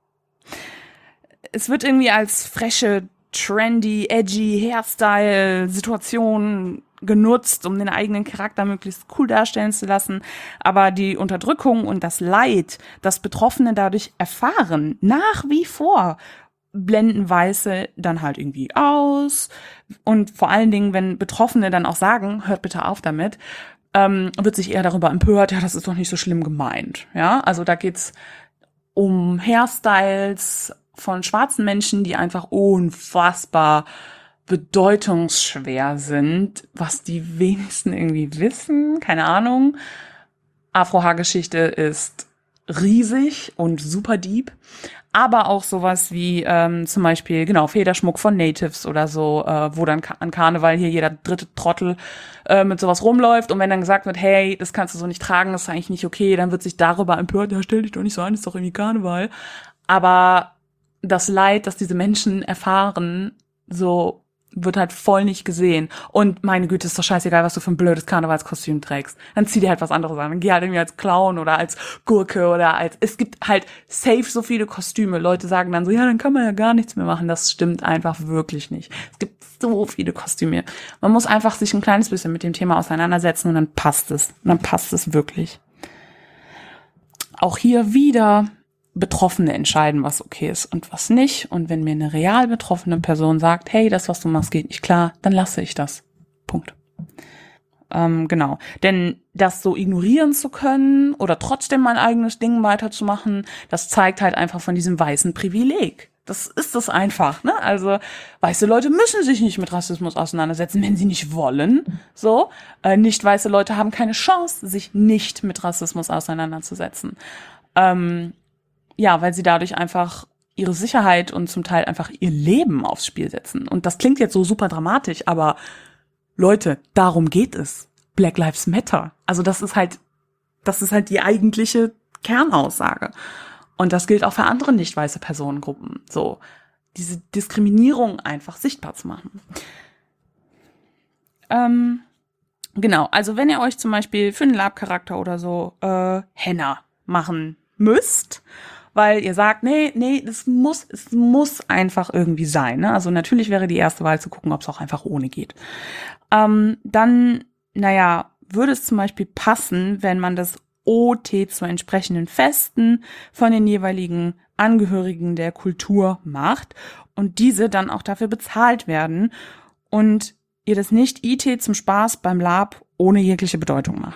Es wird irgendwie als freche, trendy, edgy Hairstyle-Situation genutzt, um den eigenen Charakter möglichst cool darstellen zu lassen. Aber die Unterdrückung und das Leid, das Betroffene dadurch erfahren, nach wie vor, blenden Weiße dann halt irgendwie aus. Und vor allen Dingen, wenn Betroffene dann auch sagen, hört bitte auf damit, ähm, wird sich eher darüber empört, ja, das ist doch nicht so schlimm gemeint. Ja, also da geht's um Hairstyles von schwarzen Menschen, die einfach unfassbar bedeutungsschwer sind, was die wenigsten irgendwie wissen, keine Ahnung. Afro-Haar-Geschichte ist riesig und super deep, aber auch sowas wie ähm, zum Beispiel, genau, Federschmuck von Natives oder so, äh, wo dann an Karneval hier jeder dritte Trottel äh, mit sowas rumläuft und wenn dann gesagt wird, hey, das kannst du so nicht tragen, das ist eigentlich nicht okay, dann wird sich darüber empört, ja, stell dich doch nicht so an, ist doch irgendwie Karneval. Aber das Leid, das diese Menschen erfahren, so wird halt voll nicht gesehen. Und meine Güte, ist doch scheißegal, was du für ein blödes Karnevalskostüm trägst. Dann zieh dir halt was anderes an. Dann geh halt irgendwie als Clown oder als Gurke oder als, es gibt halt safe so viele Kostüme. Leute sagen dann so, ja, dann kann man ja gar nichts mehr machen. Das stimmt einfach wirklich nicht. Es gibt so viele Kostüme. Man muss einfach sich ein kleines bisschen mit dem Thema auseinandersetzen und dann passt es. Und dann passt es wirklich. Auch hier wieder Betroffene entscheiden, was okay ist und was nicht. Und wenn mir eine real betroffene Person sagt, hey, das, was du machst, geht nicht klar, dann lasse ich das. Punkt. Ähm, genau. Denn das so ignorieren zu können oder trotzdem mein eigenes Ding weiterzumachen, das zeigt halt einfach von diesem weißen Privileg. Das ist es einfach, ne? Also, weiße Leute müssen sich nicht mit Rassismus auseinandersetzen, wenn sie nicht wollen. So. Äh, nicht weiße Leute haben keine Chance, sich nicht mit Rassismus auseinanderzusetzen. Ähm, Ja, weil sie dadurch einfach ihre Sicherheit und zum Teil einfach ihr Leben aufs Spiel setzen. Und das klingt jetzt so super dramatisch, aber Leute, darum geht es. Black Lives Matter. Also das ist halt, das ist halt die eigentliche Kernaussage. Und das gilt auch für andere nicht weiße Personengruppen. So, diese Diskriminierung einfach sichtbar zu machen. Ähm, genau, also wenn ihr euch zum Beispiel für einen Lab-Charakter oder so äh, Henna machen müsst, weil ihr sagt, nee, nee, das muss, es muss einfach irgendwie sein. Ne? Also natürlich wäre die erste Wahl zu gucken, ob es auch einfach ohne geht. Ähm, dann, naja, würde es zum Beispiel passen, wenn man das O T zu entsprechenden Festen von den jeweiligen Angehörigen der Kultur macht und diese dann auch dafür bezahlt werden und ihr das nicht I T zum Spaß beim Lab ohne jegliche Bedeutung macht.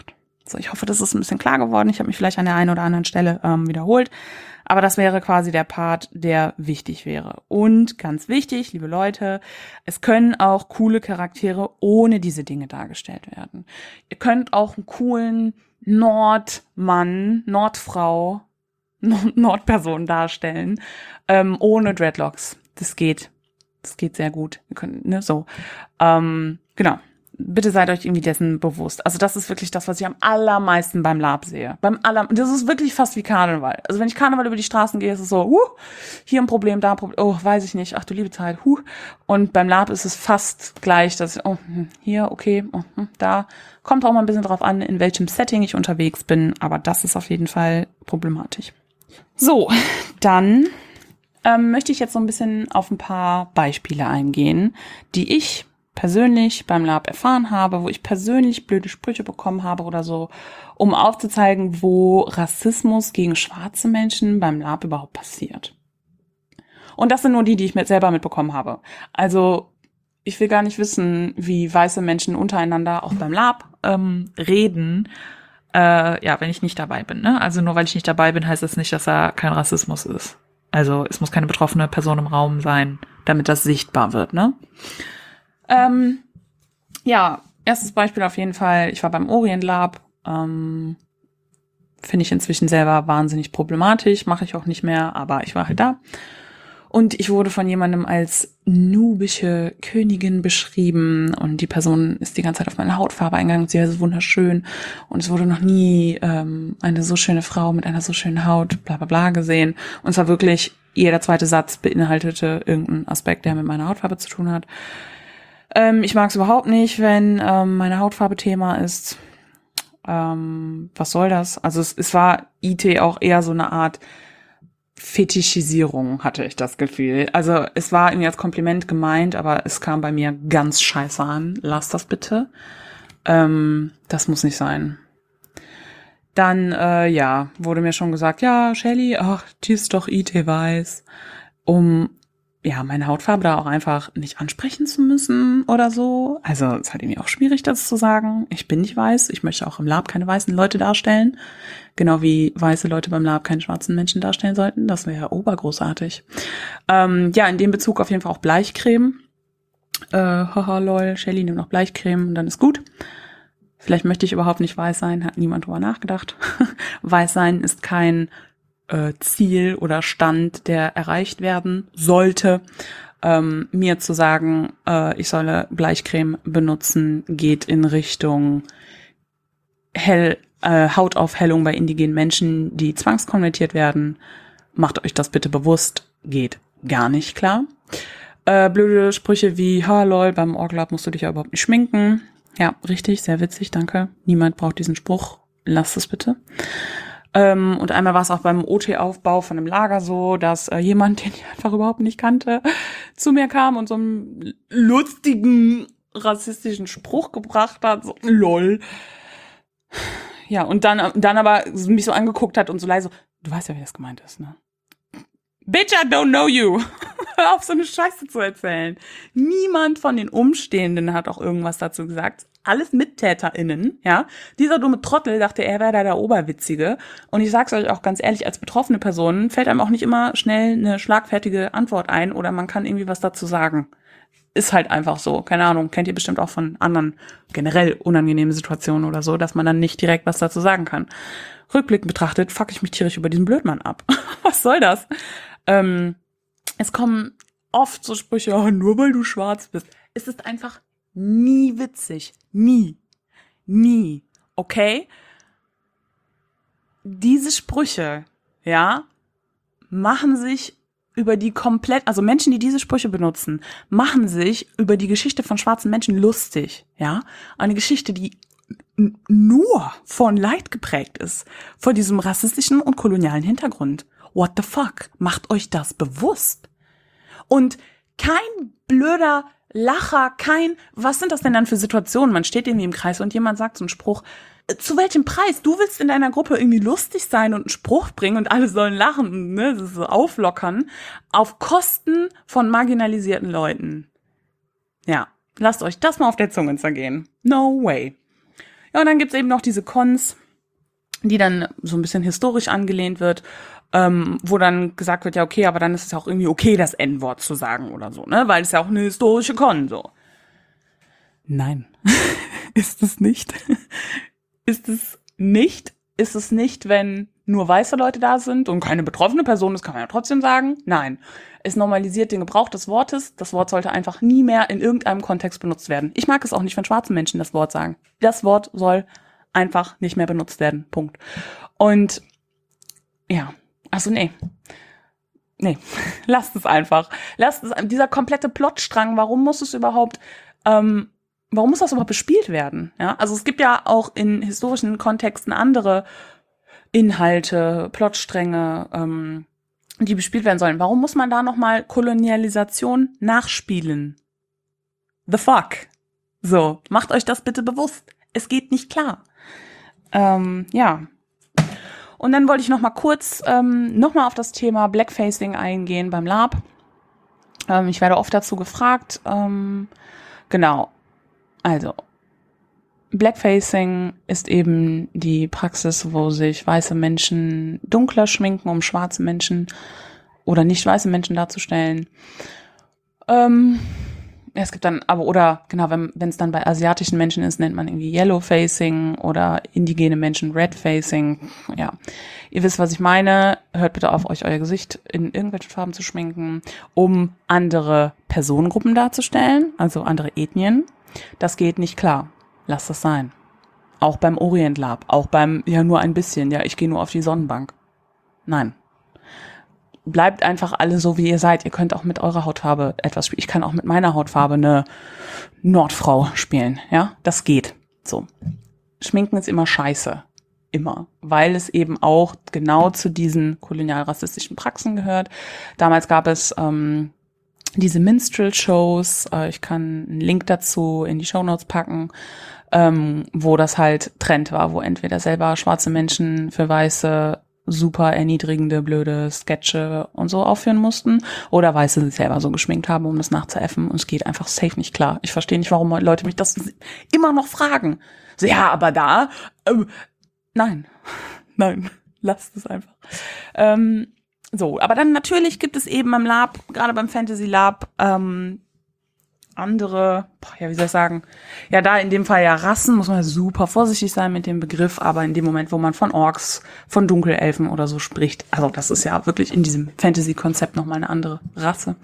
So, ich hoffe, das ist ein bisschen klar geworden. Ich habe mich vielleicht an der einen oder anderen Stelle ähm, wiederholt. Aber das wäre quasi der Part, der wichtig wäre. Und ganz wichtig, liebe Leute, es können auch coole Charaktere ohne diese Dinge dargestellt werden. Ihr könnt auch einen coolen Nordmann, Nordfrau, Nordperson darstellen, ähm, ohne Dreadlocks. Das geht. Das geht sehr gut. Wir können, ne, so. Ähm, genau. Bitte seid euch irgendwie dessen bewusst. Also das ist wirklich das, was ich am allermeisten beim Lab sehe. Beim aller, das ist wirklich fast wie Karneval. Also wenn ich Karneval über die Straßen gehe, ist es so, huh, hier ein Problem, da ein Problem, oh, weiß ich nicht, ach du liebe Zeit, huh. Und beim Lab ist es fast gleich, dass ich, oh, hier, okay, oh, da. Kommt auch mal ein bisschen drauf an, in welchem Setting ich unterwegs bin, aber das ist auf jeden Fall problematisch. So, dann ähm, möchte ich jetzt so ein bisschen auf ein paar Beispiele eingehen, die ich persönlich beim Lab erfahren habe, wo ich persönlich blöde Sprüche bekommen habe oder so, um aufzuzeigen, wo Rassismus gegen schwarze Menschen beim Lab überhaupt passiert. Und das sind nur die, die ich mir selber mitbekommen habe. Also ich will gar nicht wissen, wie weiße Menschen untereinander auch beim Lab ähm, reden, äh, ja, wenn ich nicht dabei bin. Ne? Also nur weil ich nicht dabei bin, heißt das nicht, dass da kein Rassismus ist. Also es muss keine betroffene Person im Raum sein, damit das sichtbar wird, ne? Ähm, ja, erstes Beispiel auf jeden Fall, ich war beim Orient Lab, ähm, finde ich inzwischen selber wahnsinnig problematisch, mache ich auch nicht mehr, aber ich war halt da. Und ich wurde von jemandem als nubische Königin beschrieben und die Person ist die ganze Zeit auf meine Hautfarbe eingegangen, sie war so wunderschön und es wurde noch nie ähm, eine so schöne Frau mit einer so schönen Haut, bla bla bla gesehen. Und es war wirklich, jeder zweite Satz beinhaltete irgendeinen Aspekt, der mit meiner Hautfarbe zu tun hat. Ähm, ich mag es überhaupt nicht, wenn ähm, meine Hautfarbe Thema ist. Ähm, was soll das? Also es, es war I T auch eher so eine Art Fetischisierung, hatte ich das Gefühl. Also es war irgendwie als Kompliment gemeint, aber es kam bei mir ganz scheiße an. Lass das bitte. Ähm, das muss nicht sein. Dann, äh, ja, wurde mir schon gesagt, ja, Shelly, ach, die ist doch I T-weiß. Um ja, meine Hautfarbe da auch einfach nicht ansprechen zu müssen oder so. Also es ist halt irgendwie auch schwierig, das zu sagen. Ich bin nicht weiß. Ich möchte auch im Lab keine weißen Leute darstellen. Genau wie weiße Leute beim Lab keine schwarzen Menschen darstellen sollten. Das wäre ja obergroßartig. Ähm, ja, in dem Bezug auf jeden Fall auch Bleichcreme. Äh, haha, lol, Shelly, nimm noch Bleichcreme und dann ist gut. Vielleicht möchte ich überhaupt nicht weiß sein, hat niemand drüber nachgedacht. Weiß sein ist kein Ziel oder Stand, der erreicht werden sollte. Ähm, mir zu sagen, äh, ich solle Bleichcreme benutzen, geht in Richtung Hell, äh, Hautaufhellung bei indigenen Menschen, die zwangskonvertiert werden. Macht euch das bitte bewusst, geht gar nicht klar. Äh, blöde Sprüche wie, ha lol, beim Orglab musst du dich ja überhaupt nicht schminken. Ja, richtig, sehr witzig, danke. Niemand braucht diesen Spruch, lasst es bitte. Ähm, und einmal war es auch beim O T-Aufbau von einem Lager so, dass äh, jemand, den ich einfach überhaupt nicht kannte, zu mir kam und so einen lustigen, rassistischen Spruch gebracht hat. So, lol. Ja, und dann, dann aber mich so angeguckt hat und so leise, du weißt ja, wie das gemeint ist, ne? Bitch, I don't know you. Hör auf, so eine Scheiße zu erzählen. Niemand von den Umstehenden hat auch irgendwas dazu gesagt. Alles MittäterInnen, ja. Dieser dumme Trottel dachte, er wäre da der Oberwitzige. Und ich sag's euch auch ganz ehrlich, als betroffene Person fällt einem auch nicht immer schnell eine schlagfertige Antwort ein oder man kann irgendwie was dazu sagen. Ist halt einfach so. Keine Ahnung, kennt ihr bestimmt auch von anderen generell unangenehmen Situationen oder so, dass man dann nicht direkt was dazu sagen kann. Rückblickend betrachtet, fuck ich mich tierisch über diesen Blödmann ab. Was soll das? Ähm, es kommen oft so Sprüche, oh, nur weil du schwarz bist. Es ist einfach nie witzig. Nie. Nie. Okay? Diese Sprüche, ja, machen sich über die komplett, also Menschen, die diese Sprüche benutzen, machen sich über die Geschichte von schwarzen Menschen lustig, ja? Eine Geschichte, die n- nur von Leid geprägt ist, vor diesem rassistischen und kolonialen Hintergrund. What the fuck? Macht euch das bewusst. Und kein blöder Lacher, kein, was sind das denn dann für Situationen? Man steht irgendwie im Kreis und jemand sagt so einen Spruch, zu welchem Preis? Du willst in deiner Gruppe irgendwie lustig sein und einen Spruch bringen und alle sollen lachen, ne, so auflockern, auf Kosten von marginalisierten Leuten. Ja, lasst euch das mal auf der Zunge zergehen. No way. Ja, und dann gibt's eben noch diese Cons, die dann so ein bisschen historisch angelehnt wird, ähm, wo dann gesagt wird, ja, okay, aber dann ist es ja auch irgendwie okay, das N-Wort zu sagen oder so, ne? Weil es ja auch eine historische Con, so. Nein, ist es nicht. Ist es nicht. Ist es nicht, wenn nur weiße Leute da sind und keine betroffene Person, das kann man ja trotzdem sagen. Nein. Es normalisiert den Gebrauch des Wortes. Das Wort sollte einfach nie mehr in irgendeinem Kontext benutzt werden. Ich mag es auch nicht, wenn schwarze Menschen das Wort sagen. Das Wort soll einfach nicht mehr benutzt werden. Punkt. Und ja, also nee. Nee, lasst es einfach. Lasst es, dieser komplette Plotstrang, warum muss es überhaupt, ähm, warum muss das überhaupt bespielt werden? Ja, also es gibt ja auch in historischen Kontexten andere Inhalte, Plotstränge, ähm, die bespielt werden sollen. Warum muss man da nochmal Kolonialisation nachspielen? The fuck? So, macht euch das bitte bewusst. Es geht nicht klar. Ähm, ja. Und dann wollte ich noch mal kurz ähm, noch mal auf das Thema Blackfacing eingehen beim Lab. Ähm, ich werde oft dazu gefragt. Ähm, genau. Also, Blackfacing ist eben die Praxis, wo sich weiße Menschen dunkler schminken, um schwarze Menschen oder nicht weiße Menschen darzustellen. Ähm, es gibt dann, aber oder genau, wenn wenn es dann bei asiatischen Menschen ist, nennt man irgendwie Yellowfacing oder indigene Menschen Redfacing. Ja, ihr wisst, was ich meine. Hört bitte auf, euch euer Gesicht in irgendwelchen Farben zu schminken, um andere Personengruppen darzustellen, also andere Ethnien. Das geht nicht klar. Lasst das sein. Auch beim Orient Lab, auch beim, ja nur ein bisschen, ja, ich gehe nur auf die Sonnenbank. Nein. Bleibt einfach alle so, wie ihr seid. Ihr könnt auch mit eurer Hautfarbe etwas spielen. Ich kann auch mit meiner Hautfarbe eine Nordfrau spielen, ja. Das geht. So. Schminken ist immer scheiße. Immer. Weil es eben auch genau zu diesen kolonial-rassistischen Praxen gehört. Damals gab es ähm, diese Minstrel-Shows. Äh, ich kann einen Link dazu in die Shownotes packen, ähm, wo das halt Trend war, wo entweder selber schwarze Menschen für weiße super erniedrigende, blöde Sketche und so aufführen mussten oder Weiße sich selber so geschminkt haben, um das nachzuäffen, und es geht einfach safe nicht klar. Ich verstehe nicht, warum Leute mich das immer noch fragen. So, ja, aber da, ähm, nein, nein, lasst es einfach. Ähm, so, aber dann natürlich gibt es eben beim Lab, gerade beim Fantasy Lab, ähm, andere, boah, ja, wie soll ich sagen, ja, da in dem Fall ja Rassen, muss man super vorsichtig sein mit dem Begriff, aber in dem Moment, wo man von Orks, von Dunkelelfen oder so spricht, also das ist ja wirklich in diesem Fantasy-Konzept nochmal eine andere Rasse.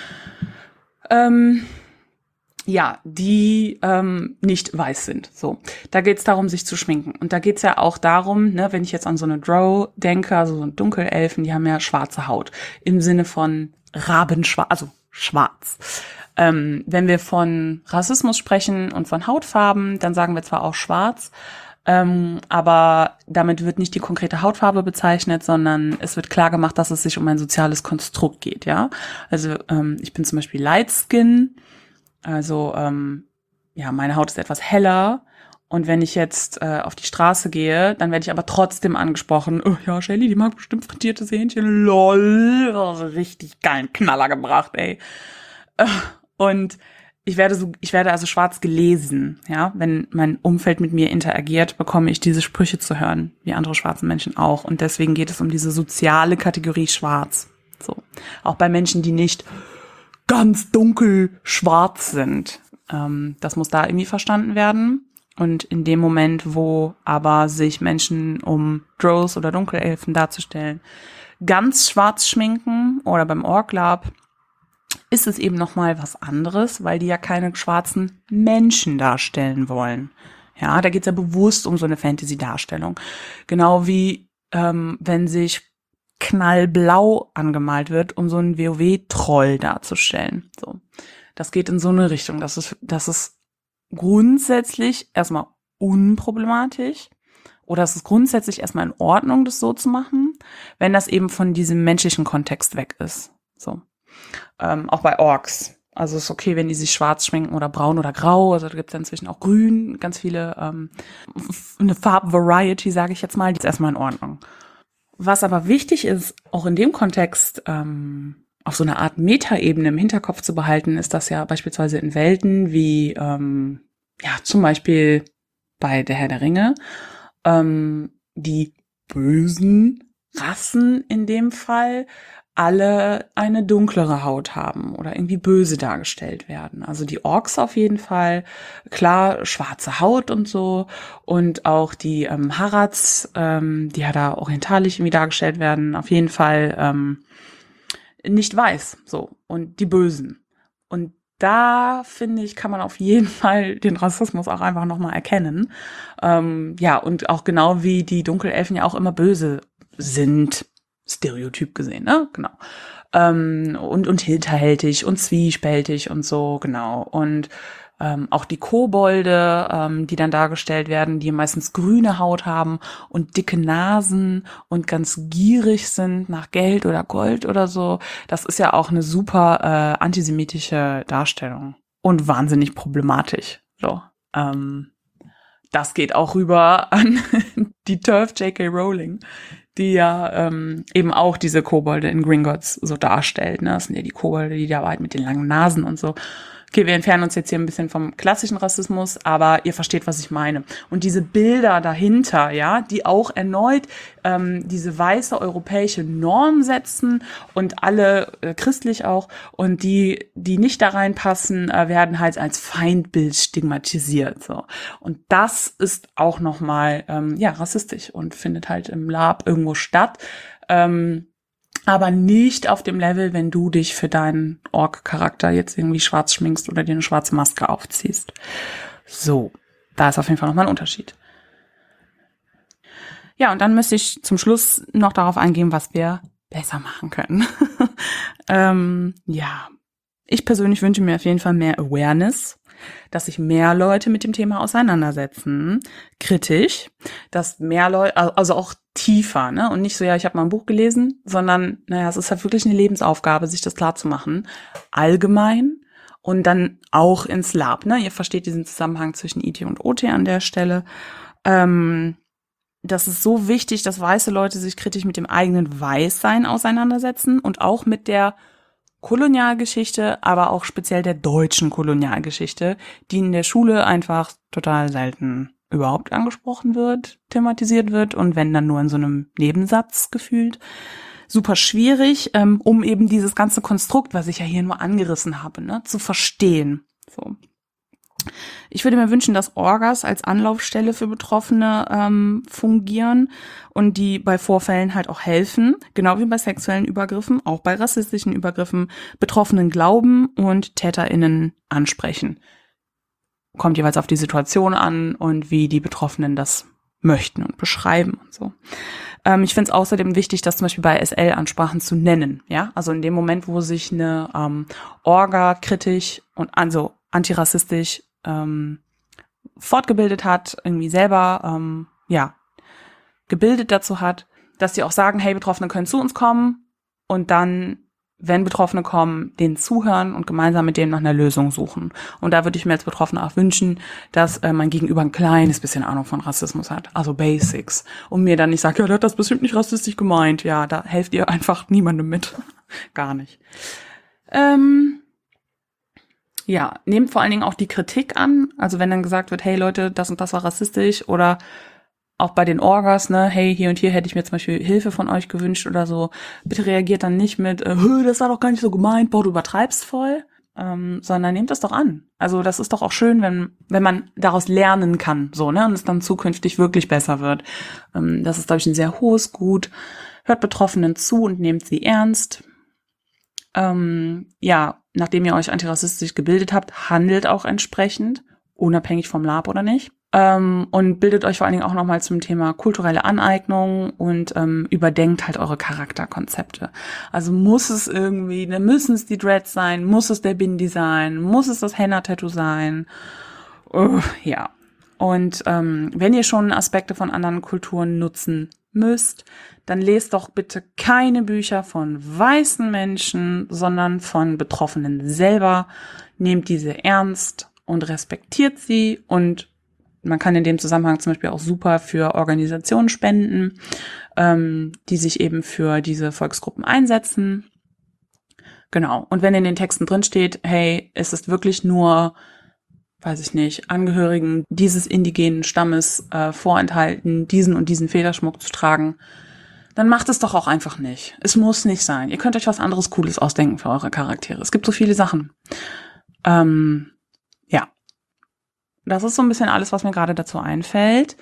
Ähm, ja, die ähm, nicht weiß sind. So, da geht's darum, sich zu schminken. Und da geht's ja auch darum, ne, wenn ich jetzt an so eine Drow denke, also so Dunkelelfen, die haben ja schwarze Haut. Im Sinne von Rabenschwarz, also schwarz. Ähm, wenn wir von Rassismus sprechen und von Hautfarben, dann sagen wir zwar auch schwarz, ähm, aber damit wird nicht die konkrete Hautfarbe bezeichnet, sondern es wird klar gemacht, dass es sich um ein soziales Konstrukt geht, ja. Also ähm, ich bin zum Beispiel Light Skin, also ähm, ja, meine Haut ist etwas heller. Und wenn ich jetzt äh, auf die Straße gehe, dann werde ich aber trotzdem angesprochen, oh ja, Shelly, die mag bestimmt frittiertes Hähnchen, lol, oh, richtig geilen Knaller gebracht, ey. Und ich werde so, ich werde also schwarz gelesen, ja. Wenn mein Umfeld mit mir interagiert, bekomme ich diese Sprüche zu hören, wie andere schwarze Menschen auch. Und deswegen geht es um diese soziale Kategorie schwarz. So. Auch bei Menschen, die nicht ganz dunkel schwarz sind. Ähm, das muss da irgendwie verstanden werden. Und in dem Moment, wo aber sich Menschen, um Drows oder Dunkelelfen darzustellen, ganz schwarz schminken oder beim Orc Lab, ist es eben nochmal was anderes, weil die ja keine schwarzen Menschen darstellen wollen. Ja, da geht's ja bewusst um so eine Fantasy-Darstellung. Genau wie ähm, wenn sich knallblau angemalt wird, um so einen WoW-Troll darzustellen. So, das geht in so eine Richtung. Das ist, das ist grundsätzlich erstmal unproblematisch. Oder es ist grundsätzlich erstmal in Ordnung, das so zu machen, wenn das eben von diesem menschlichen Kontext weg ist. So. Ähm, auch bei Orks. Also es ist okay, wenn die sich schwarz schminken oder braun oder grau. Also da gibt es ja inzwischen auch grün, ganz viele, ähm, eine Farbvariety, sage ich jetzt mal, die ist erstmal in Ordnung. Was aber wichtig ist, auch in dem Kontext ähm, auf so einer Art Metaebene im Hinterkopf zu behalten, ist, dass ja beispielsweise in Welten wie, ähm, ja, zum Beispiel bei der Herr der Ringe, ähm, die bösen Rassen in dem Fall alle eine dunklere Haut haben oder irgendwie böse dargestellt werden. Also die Orks auf jeden Fall, klar, schwarze Haut und so. Und auch die ähm, Harads, ähm, die ja da orientalisch irgendwie dargestellt werden, auf jeden Fall ähm, nicht weiß. So. Und die Bösen. Und da, finde ich, kann man auf jeden Fall den Rassismus auch einfach nochmal erkennen. Ähm, ja, und auch genau wie die Dunkelelfen ja auch immer böse sind, Stereotyp gesehen, ne? Genau. Ähm, und, und hinterhältig und zwiespältig und so, genau. Und ähm, auch die Kobolde, ähm, die dann dargestellt werden, die meistens grüne Haut haben und dicke Nasen und ganz gierig sind nach Geld oder Gold oder so. Das ist ja auch eine super äh, antisemitische Darstellung und wahnsinnig problematisch. So, ähm, das geht auch rüber an die TERF J K. Rowling, die ja ähm, eben auch diese Kobolde in Gringotts so darstellt. Ne? Das sind ja die Kobolde, die da halt mit den langen Nasen und so. Okay, wir entfernen uns jetzt hier ein bisschen vom klassischen Rassismus, aber ihr versteht, was ich meine. Und diese Bilder dahinter, ja, die auch erneut ähm, diese weiße europäische Norm setzen und alle äh, christlich auch und die, die nicht da reinpassen, äh, werden halt als Feindbild stigmatisiert. So. Und das ist auch nochmal ähm, ja rassistisch und findet halt im Lab irgendwo statt. Ähm, aber nicht auf dem Level, wenn du dich für deinen Ork-Charakter jetzt irgendwie schwarz schminkst oder dir eine schwarze Maske aufziehst. So, da ist auf jeden Fall nochmal ein Unterschied. Ja, und dann müsste ich zum Schluss noch darauf eingehen, was wir besser machen können. ähm, ja, ich persönlich wünsche mir auf jeden Fall mehr Awareness, dass sich mehr Leute mit dem Thema auseinandersetzen, kritisch, dass mehr Leute, also auch tiefer, ne, und nicht so, ja, ich habe mal ein Buch gelesen, sondern, naja, es ist halt wirklich eine Lebensaufgabe, sich das klar zu machen, allgemein und dann auch ins Lab, ne, ihr versteht diesen Zusammenhang zwischen I T und O T an der Stelle. Ähm, das ist so wichtig, dass weiße Leute sich kritisch mit dem eigenen Weißsein auseinandersetzen und auch mit der Kolonialgeschichte, aber auch speziell der deutschen Kolonialgeschichte, die in der Schule einfach total selten überhaupt angesprochen wird, thematisiert wird und wenn dann nur in so einem Nebensatz gefühlt. Super schwierig, ähm, um eben dieses ganze Konstrukt, was ich ja hier nur angerissen habe, ne, zu verstehen. So. Ich würde mir wünschen, dass Orgas als Anlaufstelle für Betroffene ähm, fungieren und die bei Vorfällen halt auch helfen, genau wie bei sexuellen Übergriffen, auch bei rassistischen Übergriffen, Betroffenen glauben und TäterInnen ansprechen. Kommt jeweils auf die Situation an und wie die Betroffenen das möchten und beschreiben und so. Ähm, ich finde es außerdem wichtig, das zum Beispiel bei S L-Ansprachen zu nennen. Ja, also in dem Moment, wo sich eine ähm, Orga kritisch und also antirassistisch ähm, fortgebildet hat, irgendwie selber ähm, ja gebildet dazu hat, dass sie auch sagen, hey, Betroffene können zu uns kommen und dann, wenn Betroffene kommen, denen zuhören und gemeinsam mit denen nach einer Lösung suchen. Und da würde ich mir als Betroffene auch wünschen, dass äh, mein Gegenüber ein kleines bisschen Ahnung von Rassismus hat, also Basics. Und mir dann nicht sagt, ja, der hat das bestimmt nicht rassistisch gemeint. Ja, da helft ihr einfach niemandem mit. Gar nicht. Ähm, ja, nehmt vor allen Dingen auch die Kritik an. Also wenn dann gesagt wird, hey Leute, das und das war rassistisch oder auch bei den Orgas, ne, hey, hier und hier hätte ich mir zum Beispiel Hilfe von euch gewünscht oder so. Bitte reagiert dann nicht mit, äh, das war doch gar nicht so gemeint, boah, du übertreibst voll, ähm, sondern nehmt das doch an. Also das ist doch auch schön, wenn wenn man daraus lernen kann, so, ne, und es dann zukünftig wirklich besser wird. Ähm, das ist, glaube ich, ein sehr hohes Gut. Hört Betroffenen zu und nehmt sie ernst. Ähm, ja, nachdem ihr euch antirassistisch gebildet habt, handelt auch entsprechend, unabhängig vom Lab oder nicht. Ähm, und bildet euch vor allen Dingen auch nochmal zum Thema kulturelle Aneignung und ähm, überdenkt halt eure Charakterkonzepte. Also muss es irgendwie, ne, müssen es die Dreads sein, muss es der Bindi sein, muss es das Henna-Tattoo sein? Uh, ja. Und ähm, wenn ihr schon Aspekte von anderen Kulturen nutzen müsst, dann lest doch bitte keine Bücher von weißen Menschen, sondern von Betroffenen selber. Nehmt diese ernst und respektiert sie. Und man kann in dem Zusammenhang zum Beispiel auch super für Organisationen spenden, ähm, die sich eben für diese Volksgruppen einsetzen. Genau. Und wenn in den Texten drin steht, hey, es ist wirklich nur weiß ich nicht, Angehörigen dieses indigenen Stammes äh, vorenthalten, diesen und diesen Federschmuck zu tragen, dann macht es doch auch einfach nicht. Es muss nicht sein. Ihr könnt euch was anderes Cooles ausdenken für eure Charaktere. Es gibt so viele Sachen. Ähm, ja. Das ist so ein bisschen alles, was mir gerade dazu einfällt.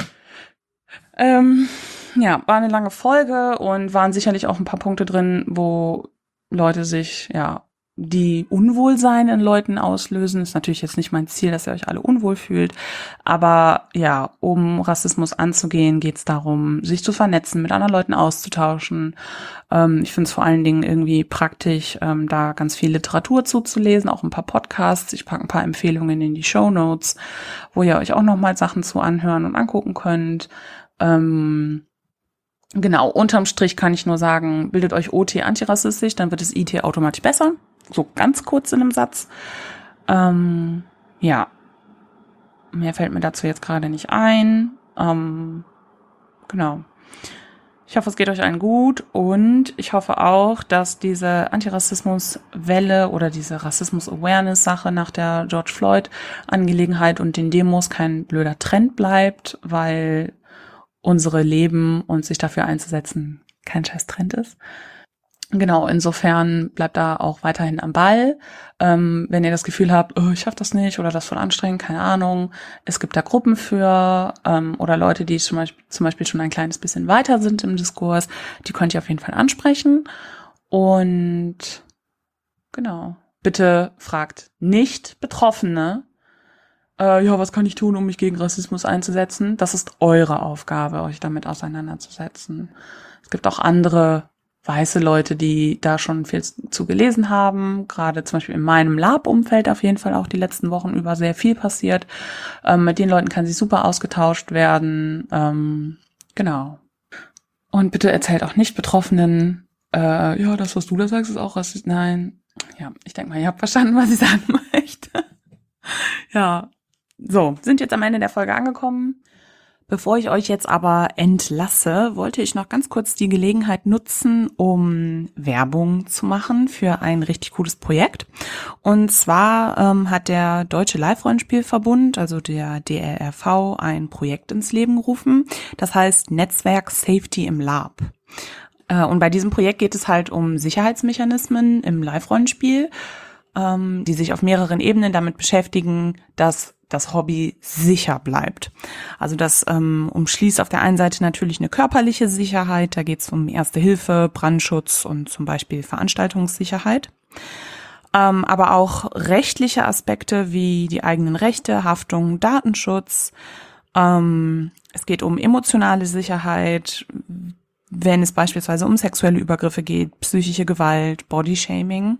Ähm, ja, war eine lange Folge und waren sicherlich auch ein paar Punkte drin, wo Leute sich, ja, die Unwohlsein in Leuten auslösen. Ist natürlich jetzt nicht mein Ziel, dass ihr euch alle unwohl fühlt. Aber ja, um Rassismus anzugehen, geht es darum, sich zu vernetzen, mit anderen Leuten auszutauschen. Ähm, ich finde es vor allen Dingen irgendwie praktisch, ähm, da ganz viel Literatur zuzulesen, auch ein paar Podcasts. Ich packe ein paar Empfehlungen in die Shownotes, wo ihr euch auch nochmal Sachen zu anhören und angucken könnt. Ähm, genau, unterm Strich kann ich nur sagen, bildet euch O T antirassistisch, dann wird es I T automatisch besser. So ganz kurz in einem Satz. Ähm, ja, mehr fällt mir dazu jetzt gerade nicht ein. Ähm, genau. Ich hoffe, es geht euch allen gut und ich hoffe auch, dass diese Antirassismus-Welle oder diese Rassismus-Awareness-Sache nach der George Floyd-Angelegenheit und den Demos kein blöder Trend bleibt, weil unsere Leben und sich dafür einzusetzen kein scheiß Trend ist. Genau, insofern bleibt da auch weiterhin am Ball. Ähm, wenn ihr das Gefühl habt, oh, ich schaff das nicht oder das voll anstrengend, keine Ahnung. Es gibt da Gruppen für ähm, oder Leute, die zum Beispiel, zum Beispiel schon ein kleines bisschen weiter sind im Diskurs. Die könnt ihr auf jeden Fall ansprechen. Und genau, bitte fragt nicht Betroffene, äh, ja, was kann ich tun, um mich gegen Rassismus einzusetzen? Das ist eure Aufgabe, euch damit auseinanderzusetzen. Es gibt auch andere weiße Leute, die da schon viel zu gelesen haben, gerade zum Beispiel in meinem Lab-Umfeld auf jeden Fall auch die letzten Wochen über sehr viel passiert. Ähm, mit den Leuten kann sich super ausgetauscht werden. Ähm, genau. Und bitte erzählt auch nicht Betroffenen, äh, ja, das, was du da sagst, ist auch rassistisch. Nein. Ja, ich denke mal, ihr habt verstanden, was ich sagen möchte. Ja, so, sind jetzt am Ende der Folge angekommen. Bevor ich euch jetzt aber entlasse, wollte ich noch ganz kurz die Gelegenheit nutzen, um Werbung zu machen für ein richtig cooles Projekt. Und zwar ähm, hat der Deutsche Live-Rollenspielverbund, also der D L R V, ein Projekt ins Leben gerufen. Das heißt Netzwerk Safety im Lab. Äh, und bei diesem Projekt geht es halt um Sicherheitsmechanismen im Live-Rollenspiel, ähm, die sich auf mehreren Ebenen damit beschäftigen, dass das Hobby sicher bleibt. Also das ähm, umschließt auf der einen Seite natürlich eine körperliche Sicherheit, da geht es um Erste Hilfe, Brandschutz und zum Beispiel Veranstaltungssicherheit. Ähm, aber auch rechtliche Aspekte wie die eigenen Rechte, Haftung, Datenschutz. Ähm, es geht um emotionale Sicherheit, wenn es beispielsweise um sexuelle Übergriffe geht, psychische Gewalt, Bodyshaming.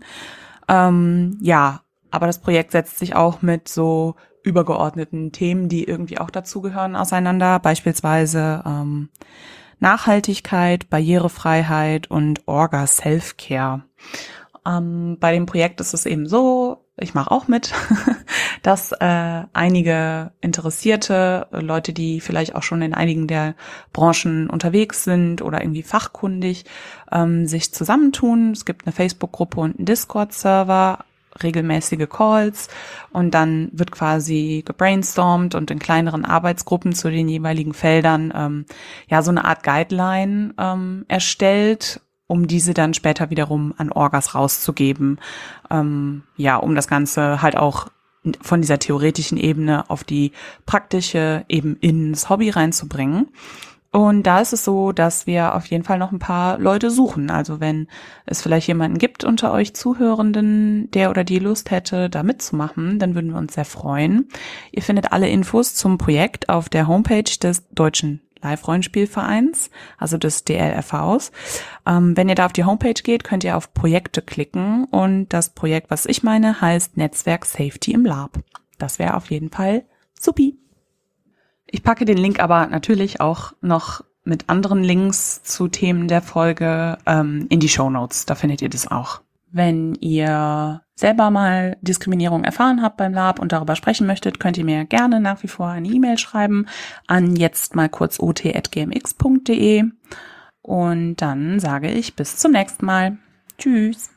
Ähm, ja, aber das Projekt setzt sich auch mit so übergeordneten Themen, die irgendwie auch dazugehören, auseinander, beispielsweise ähm, Nachhaltigkeit, Barrierefreiheit und Orga Self-Care. Ähm, bei dem Projekt ist es eben so, ich mache auch mit, dass äh, einige interessierte Leute, die vielleicht auch schon in einigen der Branchen unterwegs sind oder irgendwie fachkundig, ähm, sich zusammentun. Es gibt eine Facebook-Gruppe und einen Discord-Server, regelmäßige Calls und dann wird quasi gebrainstormt und in kleineren Arbeitsgruppen zu den jeweiligen Feldern ähm, ja so eine Art Guideline ähm, erstellt, um diese dann später wiederum an Orgas rauszugeben, ähm, ja, um das Ganze halt auch von dieser theoretischen Ebene auf die praktische eben ins Hobby reinzubringen. Und da ist es so, dass wir auf jeden Fall noch ein paar Leute suchen. Also wenn es vielleicht jemanden gibt unter euch Zuhörenden, der oder die Lust hätte, da mitzumachen, dann würden wir uns sehr freuen. Ihr findet alle Infos zum Projekt auf der Homepage des Deutschen Live-Rollenspielvereins, also des D L R Vs. Ähm, wenn ihr da auf die Homepage geht, könnt ihr auf Projekte klicken und das Projekt, was ich meine, heißt Netzwerk Safety im Lab. Das wäre auf jeden Fall supi. Ich packe den Link aber natürlich auch noch mit anderen Links zu Themen der Folge ähm, in die Shownotes. Da findet ihr das auch. Wenn ihr selber mal Diskriminierung erfahren habt beim Lab und darüber sprechen möchtet, könnt ihr mir gerne nach wie vor eine E-Mail schreiben an jetzt mal kurz o t at g m x punkt d e. Und dann sage ich bis zum nächsten Mal. Tschüss.